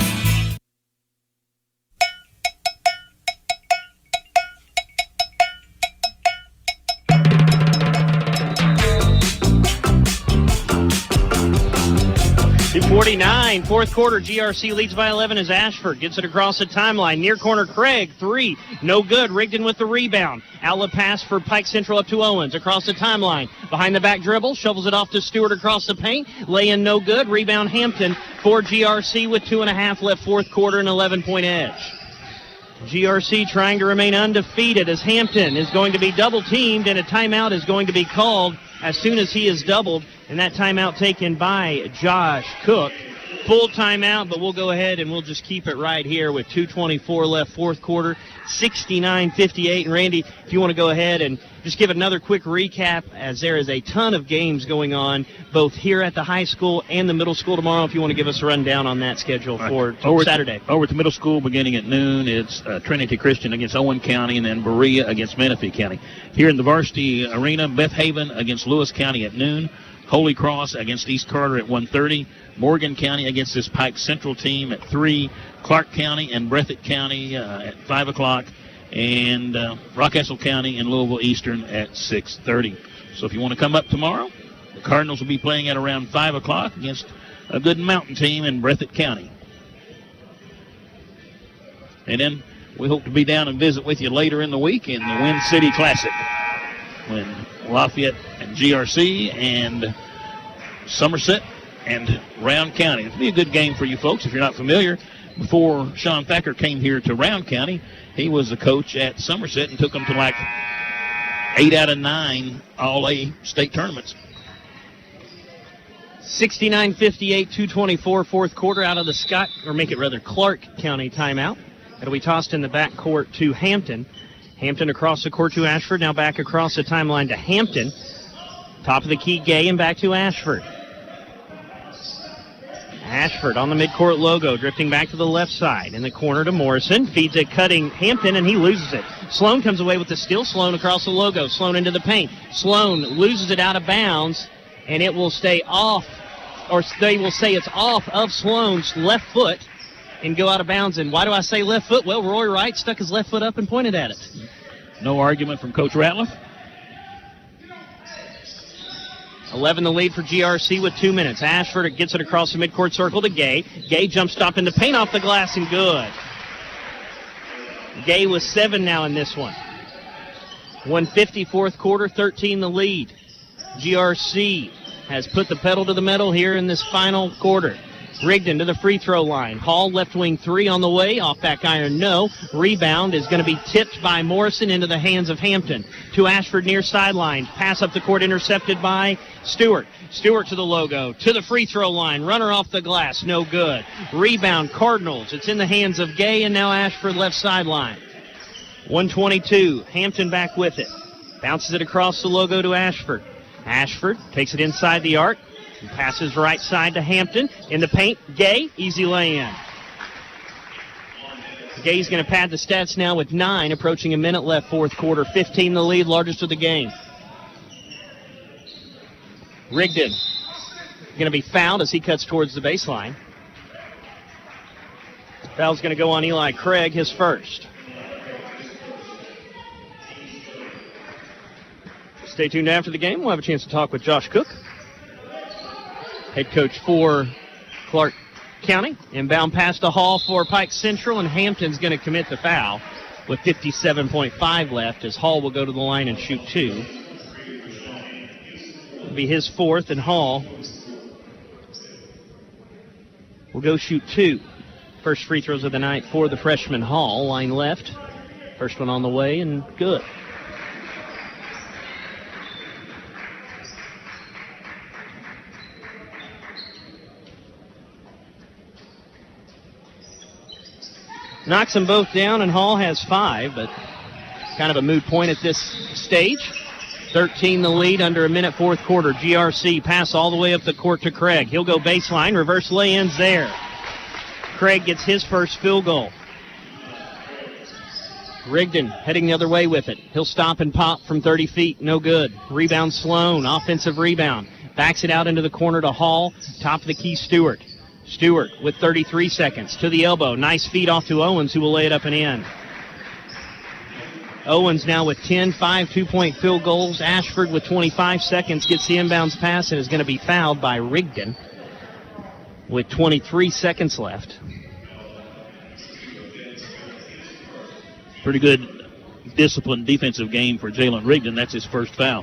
.49, fourth quarter, GRC leads by 11 as Ashford gets it across the timeline. Near corner, Craig, 3, no good. Rigdon with the rebound. Outlet pass for Pike Central up to Owens across the timeline. Behind the back dribble, shovels it off to Stewart across the paint. Lay in, no good. Rebound Hampton for GRC with 2.5 left, fourth quarter, an 11-point edge. GRC trying to remain undefeated as Hampton is going to be double-teamed, and a timeout is going to be called as soon as he is doubled, and that timeout taken by Josh Cook. Full timeout, but we'll go ahead and we'll just keep it right here with 2:24 left, fourth quarter, 69-58. And Randy, if you want to go ahead and just give another quick recap, as there is a ton of games going on, both here at the high school and the middle school tomorrow, if you want to give us a rundown on that schedule for Saturday. Over at the middle school beginning at noon, it's Trinity Christian against Owen County, and then Berea against Menifee County. Here in the varsity arena, Beth Haven against Lewis County at noon. Holy Cross against East Carter at 1:30. Morgan County against this Pike Central team at 3. Clark County and Breathitt County at 5 o'clock. And Rockcastle County and Louisville Eastern at 6:30. So if you want to come up tomorrow, the Cardinals will be playing at around 5 o'clock against a good mountain team in Breathitt County. And then we hope to be down and visit with you later in the week in the Wind City Classic when Lafayette and GRC and Somerset and Round County. It'll be a good game for you folks if you're not familiar. Before Sean Thacker came here to Round County, he was the coach at Somerset and took them to like 8 out of 9 All-A state tournaments. 69-58, 2:24, fourth quarter out of the Clark County timeout. It'll be tossed in the back court to Hampton. Hampton across the court to Ashford, now back across the timeline to Hampton. Top of the key, Gay, and back to Ashford. Ashford on the midcourt logo, drifting back to the left side. In the corner to Morrison, feeds it, cutting Hampton, and he loses it. Sloan comes away with the steal. Sloan across the logo. Sloan into the paint. Sloan loses it out of bounds, and it will stay off, or they will say it's off of Sloan's left foot and go out of bounds. And why do I say left foot? Well, Roy Wright stuck his left foot up and pointed at it. No argument from Coach Ratliff. 11 the lead for GRC with 2 minutes. Ashford gets it across the midcourt circle to Gay. Gay jump stop in the paint off the glass and good. Gay with 7 now in this one. 150 fourth quarter, 13 the lead. GRC has put the pedal to the metal here in this final quarter. Rigdon to the free throw line. Hall left wing 3 on the way. Off back iron, no. Rebound is going to be tipped by Morrison into the hands of Hampton. To Ashford near sideline. Pass up the court intercepted by Stewart. Stewart to the logo. To the free throw line. Runner off the glass. No good. Rebound Cardinals. It's in the hands of Gay, and now Ashford left sideline. 122. Hampton back with it. Bounces it across the logo to Ashford. Ashford takes it inside the arc. He passes right side to Hampton. In the paint, Gay, easy lay-in. Gay's going to pad the stats now with 9, approaching a minute left, fourth quarter. 15 the lead, largest of the game. Rigdon going to be fouled as he cuts towards the baseline. Foul's going to go on Eli Craig, his first. Stay tuned after the game. We'll have a chance to talk with Josh Cook, head coach for Clark County. Inbound pass to Hall for Pike Central, and Hampton's going to commit the foul with 57.5 left as Hall will go to the line and shoot 2. It'll be his fourth, and Hall will go shoot 2. First free throws of the night for the freshman Hall. Line left. First one on the way, and good. Knocks them both down, and Hall has 5, but kind of a moot point at this stage. 13 the lead under a minute, fourth quarter. GRC pass all the way up the court to Craig. He'll go baseline. Reverse lay-ins there. Craig gets his first field goal. Rigdon heading the other way with it. He'll stop and pop from 30 feet. No good. Rebound Sloan. Offensive rebound. Backs it out into the corner to Hall. Top of the key, Stewart. Stewart with 33 seconds to the elbow. Nice feed off to Owens, who will lay it up and in. Owens now with 10, 5 two-point field goals. Ashford with 25 seconds gets the inbounds pass and is going to be fouled by Rigdon with 23 seconds left. Pretty good disciplined defensive game for Jalen Rigdon. That's his first foul.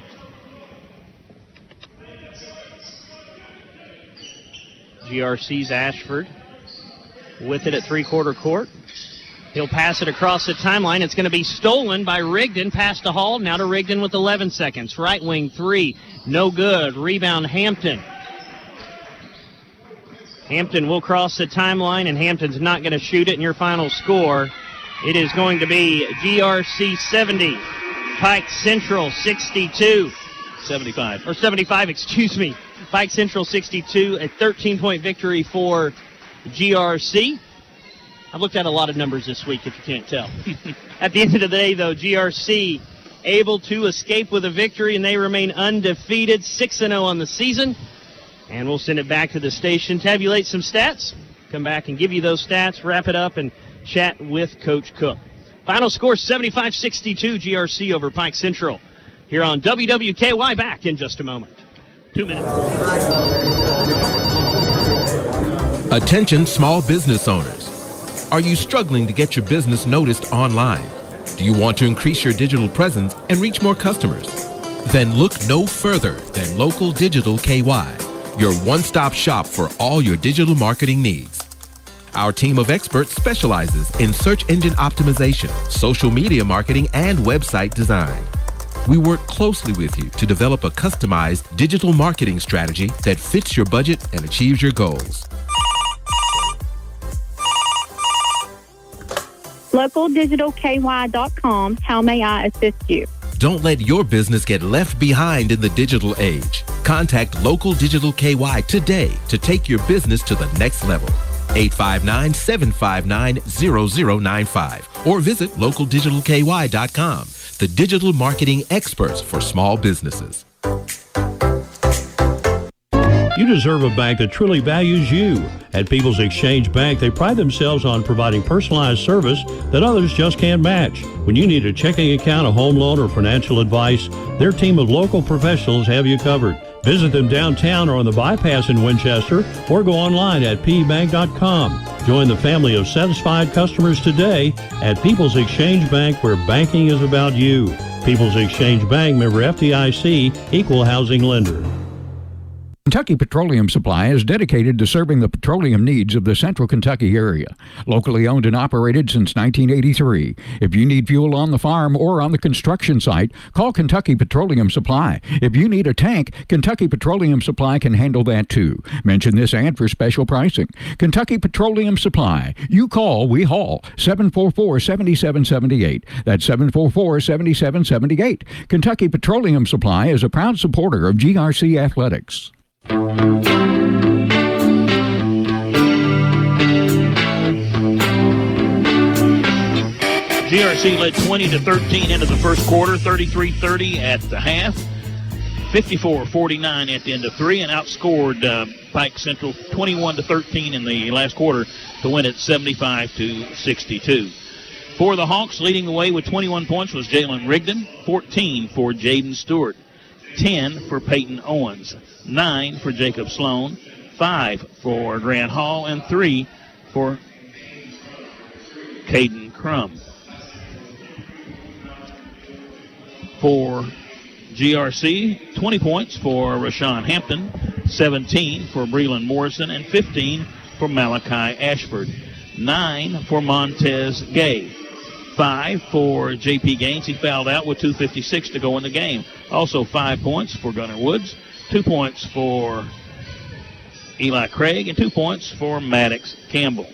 GRC's Ashford with it at three-quarter court. He'll pass it across the timeline. It's going to be stolen by Rigdon. Pass to Hall. Now to Rigdon with 11 seconds. Right wing 3. No good. Rebound Hampton. Hampton will cross the timeline, and Hampton's not going to shoot it. And your final score, it is going to be GRC 70, Pike Central 62. 75. Or 75, excuse me. Pike Central 62, a 13-point victory for GRC. I've looked at a lot of numbers this week, if you can't tell. At the end of the day, though, GRC able to escape with a victory, and they remain undefeated, 6-0 on the season. And we'll send it back to the station, tabulate some stats, come back and give you those stats, wrap it up, and chat with Coach Cook. Final score, 75-62, GRC over Pike Central. Here on WWKY, back in just a moment. 2 minutes. Attention small business owners. Are you struggling to get your business noticed online? Do you want to increase your digital presence and reach more customers? Then look no further than Local Digital KY, your one-stop shop for all your digital marketing needs. Our team of experts specializes in search engine optimization, social media marketing, and website design. We work closely with you to develop a customized digital marketing strategy that fits your budget and achieves your goals. LocalDigitalKY.com. How may I assist you? Don't let your business get left behind in the digital age. Contact Local Digital KY today to take your business to the next level. 859-759-0095 or visit localdigitalky.com, the digital marketing experts for small businesses. You deserve a bank that truly values you. At People's Exchange Bank, they pride themselves on providing personalized service that others just can't match. When you need a checking account, a home loan, or financial advice, their team of local professionals have you covered. Visit them downtown or on the bypass in Winchester, or go online at pbank.com. Join the family of satisfied customers today at People's Exchange Bank, where banking is about you. People's Exchange Bank, member FDIC, equal housing lender. Kentucky Petroleum Supply is dedicated to serving the petroleum needs of the central Kentucky area. Locally owned and operated since 1983. If you need fuel on the farm or on the construction site, call Kentucky Petroleum Supply. If you need a tank, Kentucky Petroleum Supply can handle that too. Mention this ad for special pricing. Kentucky Petroleum Supply. You call, we haul. 744-7778. That's 744-7778. Kentucky Petroleum Supply is a proud supporter of GRC Athletics. GRC led 20-13 into the first quarter, 33-30 at the half, 54-49 at the end of three, and outscored Pike Central 21-13 in the last quarter to win it 75-62. For the Hawks, leading the way with 21 points was Jalen Rigdon, 14 for Jaden Stewart, 10 for Peyton Owens, 9 for Jacob Sloan, 5 for Grant Hall, and 3 for Caden Crum. For GRC, 20 points for Rashawn Hampton, 17 for Breland Morrison, and 15 for Malachi Ashford, 9 for Montez Gay, 5 for J.P. Gaines. He fouled out with 2:56 to go in the game. Also 5 points for Gunnar Woods, 2 points for Eli Craig, and 2 points for Maddox Campbell.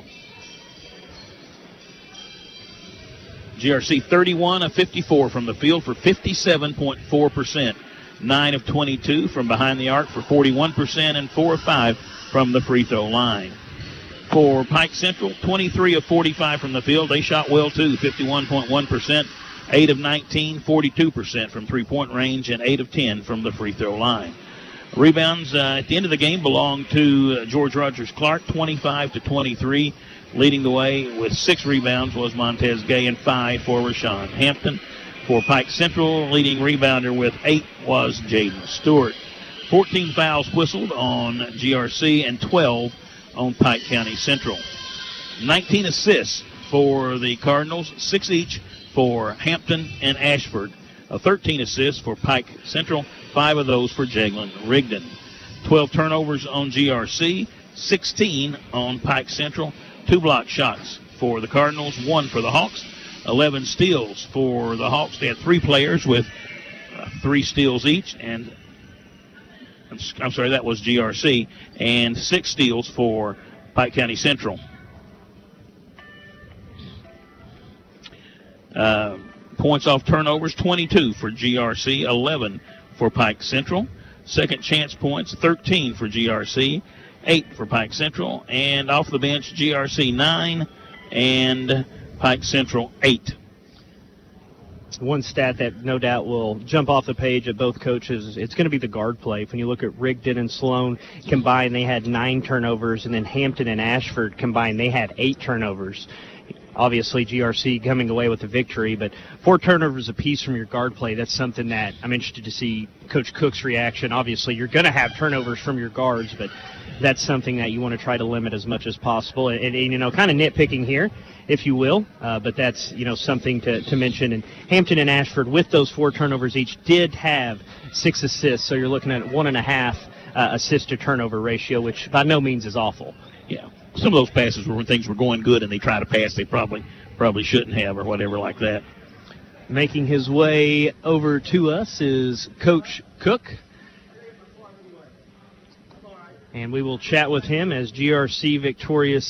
GRC 31 of 54 from the field for 57.4%. 9 of 22 from behind the arc for 41%, and 4 of 5 from the free throw line. For Pike Central, 23 of 45 from the field. They shot well too, 51.1%. 8 of 19, 42% from three-point range, and 8 of 10 from the free throw line. Rebounds at the end of the game belonged to George Rogers Clark, 25-23. Leading the way with 6 rebounds was Montez Gay, and 5 for Rashawn Hampton. For Pike Central, leading rebounder with 8 was Jaden Stewart. 14 fouls whistled on GRC and 12 on Pike County Central. 19 assists for the Cardinals, 6 each for Hampton and Ashford. 13 assists for Pike Central, 5 of those for Jalen Rigdon. 12 turnovers on GRC, 16 on Pike Central. 2 block shots for the Cardinals, 1 for the Hawks. 11 steals for the Hawks. They had 3 players with 3 steals each, and I'm sorry, that was GRC, and 6 steals for Pike County Central. Points off turnovers, 22 for GRC, 11 for Pike Central. Second chance points, 13 for GRC, 8 for Pike Central. And off the bench, GRC 9 and Pike Central 8. One stat that no doubt will jump off the page at both coaches, it's going to be the guard play. When you look at Rigdon and Sloan combined, they had 9 turnovers, and then Hampton and Ashford combined, they had 8 turnovers. Obviously, GRC coming away with the victory, but 4 turnovers apiece from your guard play. That's something that I'm interested to see Coach Cook's reaction. Obviously, you're going to have turnovers from your guards, but that's something that you want to try to limit as much as possible. And you know, kind of nitpicking here, if you will, but that's, you know, something to mention. And Hampton and Ashford, with those 4 turnovers each, did have 6 assists, so you're looking at 1.5 assist to turnover ratio, which by no means is awful. Yeah. Some of those passes were when things were going good and they try to pass they probably shouldn't have or whatever like that. Making his way over to us is Coach Cook. And we will chat with him as GRC victorious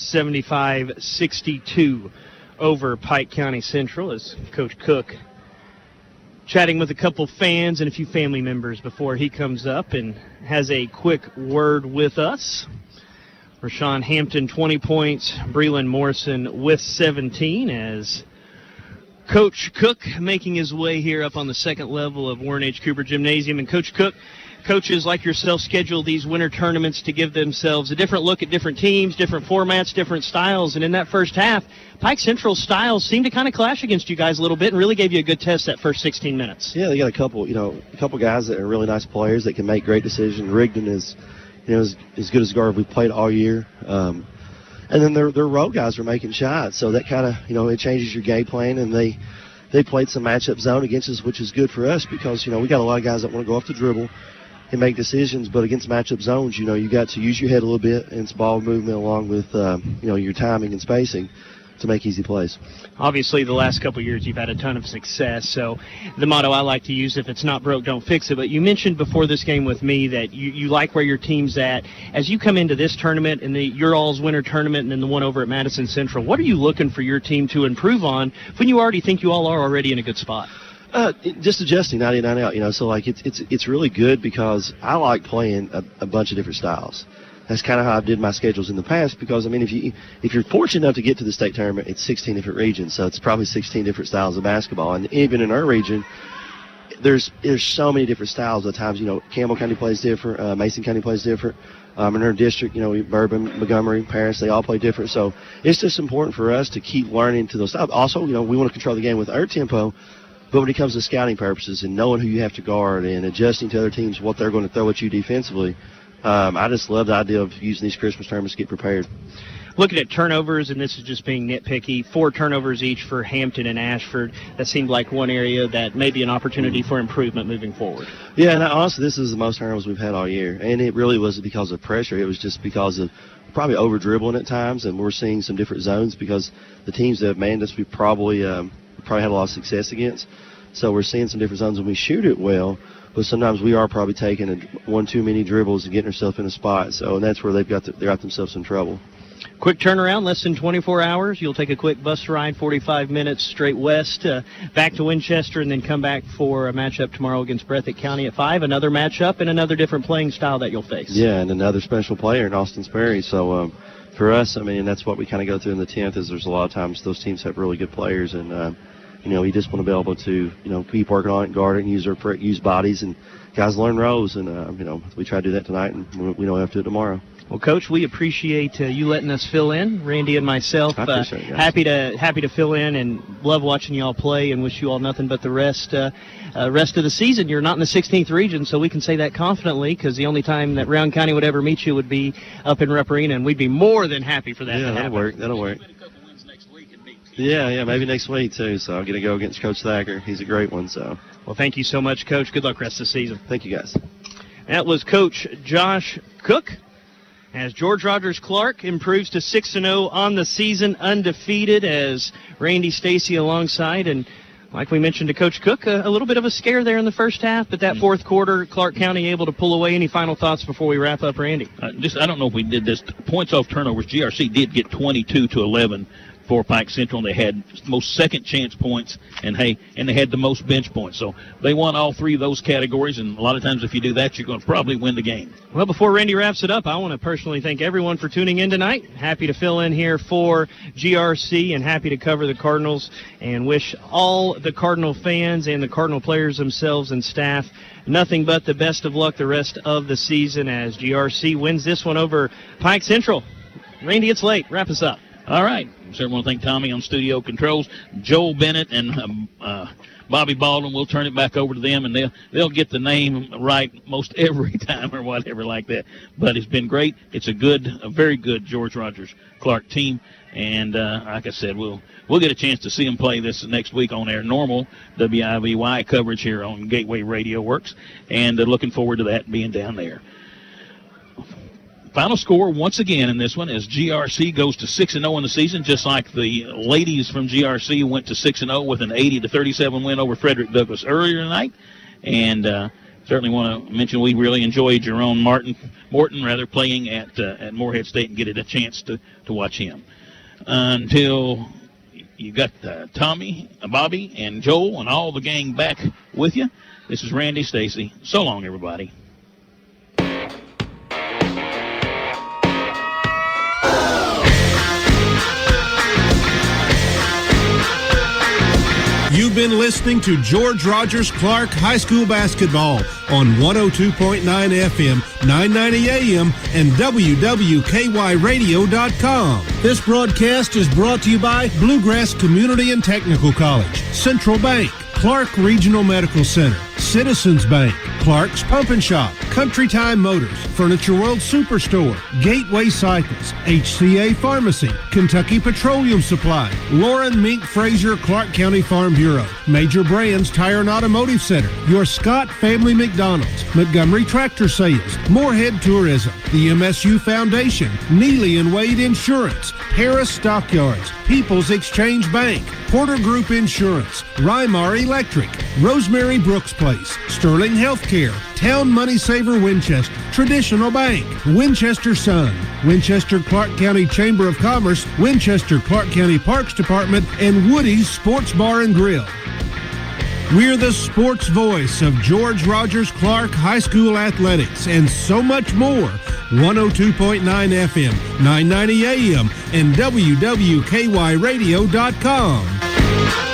75-62 over Pike County Central, as Coach Cook chatting with a couple fans and a few family members before he comes up and has a quick word with us. Rashawn Hampton, 20 points. Breland Morrison with 17 as Coach Cook making his way here up on the second level of Warren H. Cooper Gymnasium. And Coach Cook, coaches like yourself schedule these winter tournaments to give themselves a different look at different teams, different formats, different styles. And in that first half, Pike Central styles seemed to kind of clash against you guys a little bit and really gave you a good test that first 16 minutes. Yeah, they got a couple guys that are really nice players that can make great decisions. Rigdon is, as good as a guard we played all year. And then their road guys are making shots, so that kind of, it changes your game plan. And they played some matchup zone against us, which is good for us because, we got a lot of guys that want to go off the dribble and make decisions, but against matchup zones, you got to use your head a little bit and it's ball movement along with, your timing and spacing to make easy plays. Obviously, the last couple of years you've had a ton of success, so the motto I like to use, if it's not broke, don't fix it. But you mentioned before this game with me that you like where your team's at. As you come into this tournament and your all's winter tournament and then the one over at Madison Central, what are you looking for your team to improve on when you already think you all are already in a good spot? Just adjusting 99 out, so like it's really good because I like playing a bunch of different styles. That's kind of how I did my schedules in the past because, if you're fortunate enough to get to the state tournament, it's 16 different regions, so it's probably 16 different styles of basketball. And even in our region, there's so many different styles at times. Campbell County plays different, Mason County plays different. In our district, Bourbon, Montgomery, Paris, they all play different. So it's just important for us to keep learning to those styles. Also, we want to control the game with our tempo. But when it comes to scouting purposes and knowing who you have to guard and adjusting to other teams what they're going to throw at you defensively, I just love the idea of using these Christmas tournaments to get prepared. Looking at turnovers, and this is just being nitpicky, 4 turnovers each for Hampton and Ashford. That seemed like one area that may be an opportunity for improvement moving forward. Yeah, and honestly, this is the most turnovers we've had all year. And it really wasn't because of pressure. It was just because of probably over-dribbling at times, and we're seeing some different zones because the teams that have manned us we probably had a lot of success against. So we're seeing some different zones and we shoot it well, but sometimes we are probably taking one too many dribbles and getting ourselves in a spot. So and that's where they got themselves in trouble. Quick turnaround, less than 24 hours. You'll take a quick bus ride, 45 minutes straight west, back to Winchester, and then come back for a matchup tomorrow against Breathitt County at 5. Another matchup and another different playing style that you'll face. Yeah, and another special player in Austin Sperry. So for us, that's what we kind of go through in the 10th is there's a lot of times those teams have really good players and we just want to be able to, keep working on it, guard it, and use bodies, and guys learn rows, and we try to do that tonight, and we don't have to do it tomorrow. Well, Coach, we appreciate you letting us fill in, Randy and myself. I appreciate it, happy to fill in, and love watching you all play, and wish you all nothing but the rest of the season. You're not in the 16th region, so we can say that confidently, because the only time that Round County would ever meet you would be up in Rupp Arena, and we'd be more than happy for that to happen. That'll work. Yeah, maybe next week, too. So I'm going to go against Coach Thacker. He's a great one. So, well, thank you so much, Coach. Good luck rest of the season. Thank you, guys. That was Coach Josh Cook as George Rogers Clark improves to 6-0 on the season, undefeated as Randy Stacy alongside. And like we mentioned to Coach Cook, a little bit of a scare there in the first half, but that fourth quarter, Clark County able to pull away. Any final thoughts before we wrap up, Randy? I don't know if we did this. Points off turnovers, GRC did get 22-11 for Pike Central, and they had most second chance points, and they had the most bench points. So they won all 3 of those categories, and a lot of times if you do that, you're going to probably win the game. Well, before Randy wraps it up, I want to personally thank everyone for tuning in tonight. Happy to fill in here for GRC and happy to cover the Cardinals, and wish all the Cardinal fans and the Cardinal players themselves and staff nothing but the best of luck the rest of the season as GRC wins this one over Pike Central. Randy, it's late. Wrap us up. All right. certainly want to thank Tommy on studio controls. Joel Bennett and Bobby Baldwin, we'll turn it back over to them, and they'll get the name right most every time or whatever like that. But it's been great. It's a very good George Rogers Clark team, and like I said, we'll get a chance to see them play this next week on our normal WIVY coverage here on Gateway Radio Works, and looking forward to that being down there. Final score once again in this one is GRC goes to 6-0 in the season, just like the ladies from GRC went to 6-0 with an 80-37 win over Frederick Douglass earlier tonight. And certainly want to mention we really enjoyed Jerome Morton playing at Morehead State and getting a chance to watch him. Until you got Tommy, Bobby, and Joel and all the gang back with you, this is Randy Stacy. So long, everybody. You've been listening to George Rogers Clark High School basketball on 102.9 FM, 990 AM, and WWKYRadio.com. This broadcast is brought to you by Bluegrass Community and Technical College, Central Bank, Clark Regional Medical Center, Citizens Bank, Clark's Pump and Shop, Country Time Motors, Furniture World Superstore, Gateway Cycles, HCA Pharmacy, Kentucky Petroleum Supply, Lauren Mink Fraser Clark County Farm Bureau, Major Brands Tire and Automotive Center, your Scott Family McDonald's, Montgomery Tractor Sales, Morehead Tourism, the MSU Foundation, Neely and Wade Insurance, Harris Stockyards, People's Exchange Bank, Porter Group Insurance, Rymar Electric, Rosemary Brooks Place, Sterling Healthcare, Town Money Saver Winchester, Traditional Bank, Winchester Sun, Winchester Clark County Chamber of Commerce, Winchester Clark County Parks Department, and Woody's Sports Bar and Grill. We're the sports voice of George Rogers Clark High School athletics and so much more. 102.9 FM, 990 AM, and WWKYRadio.com.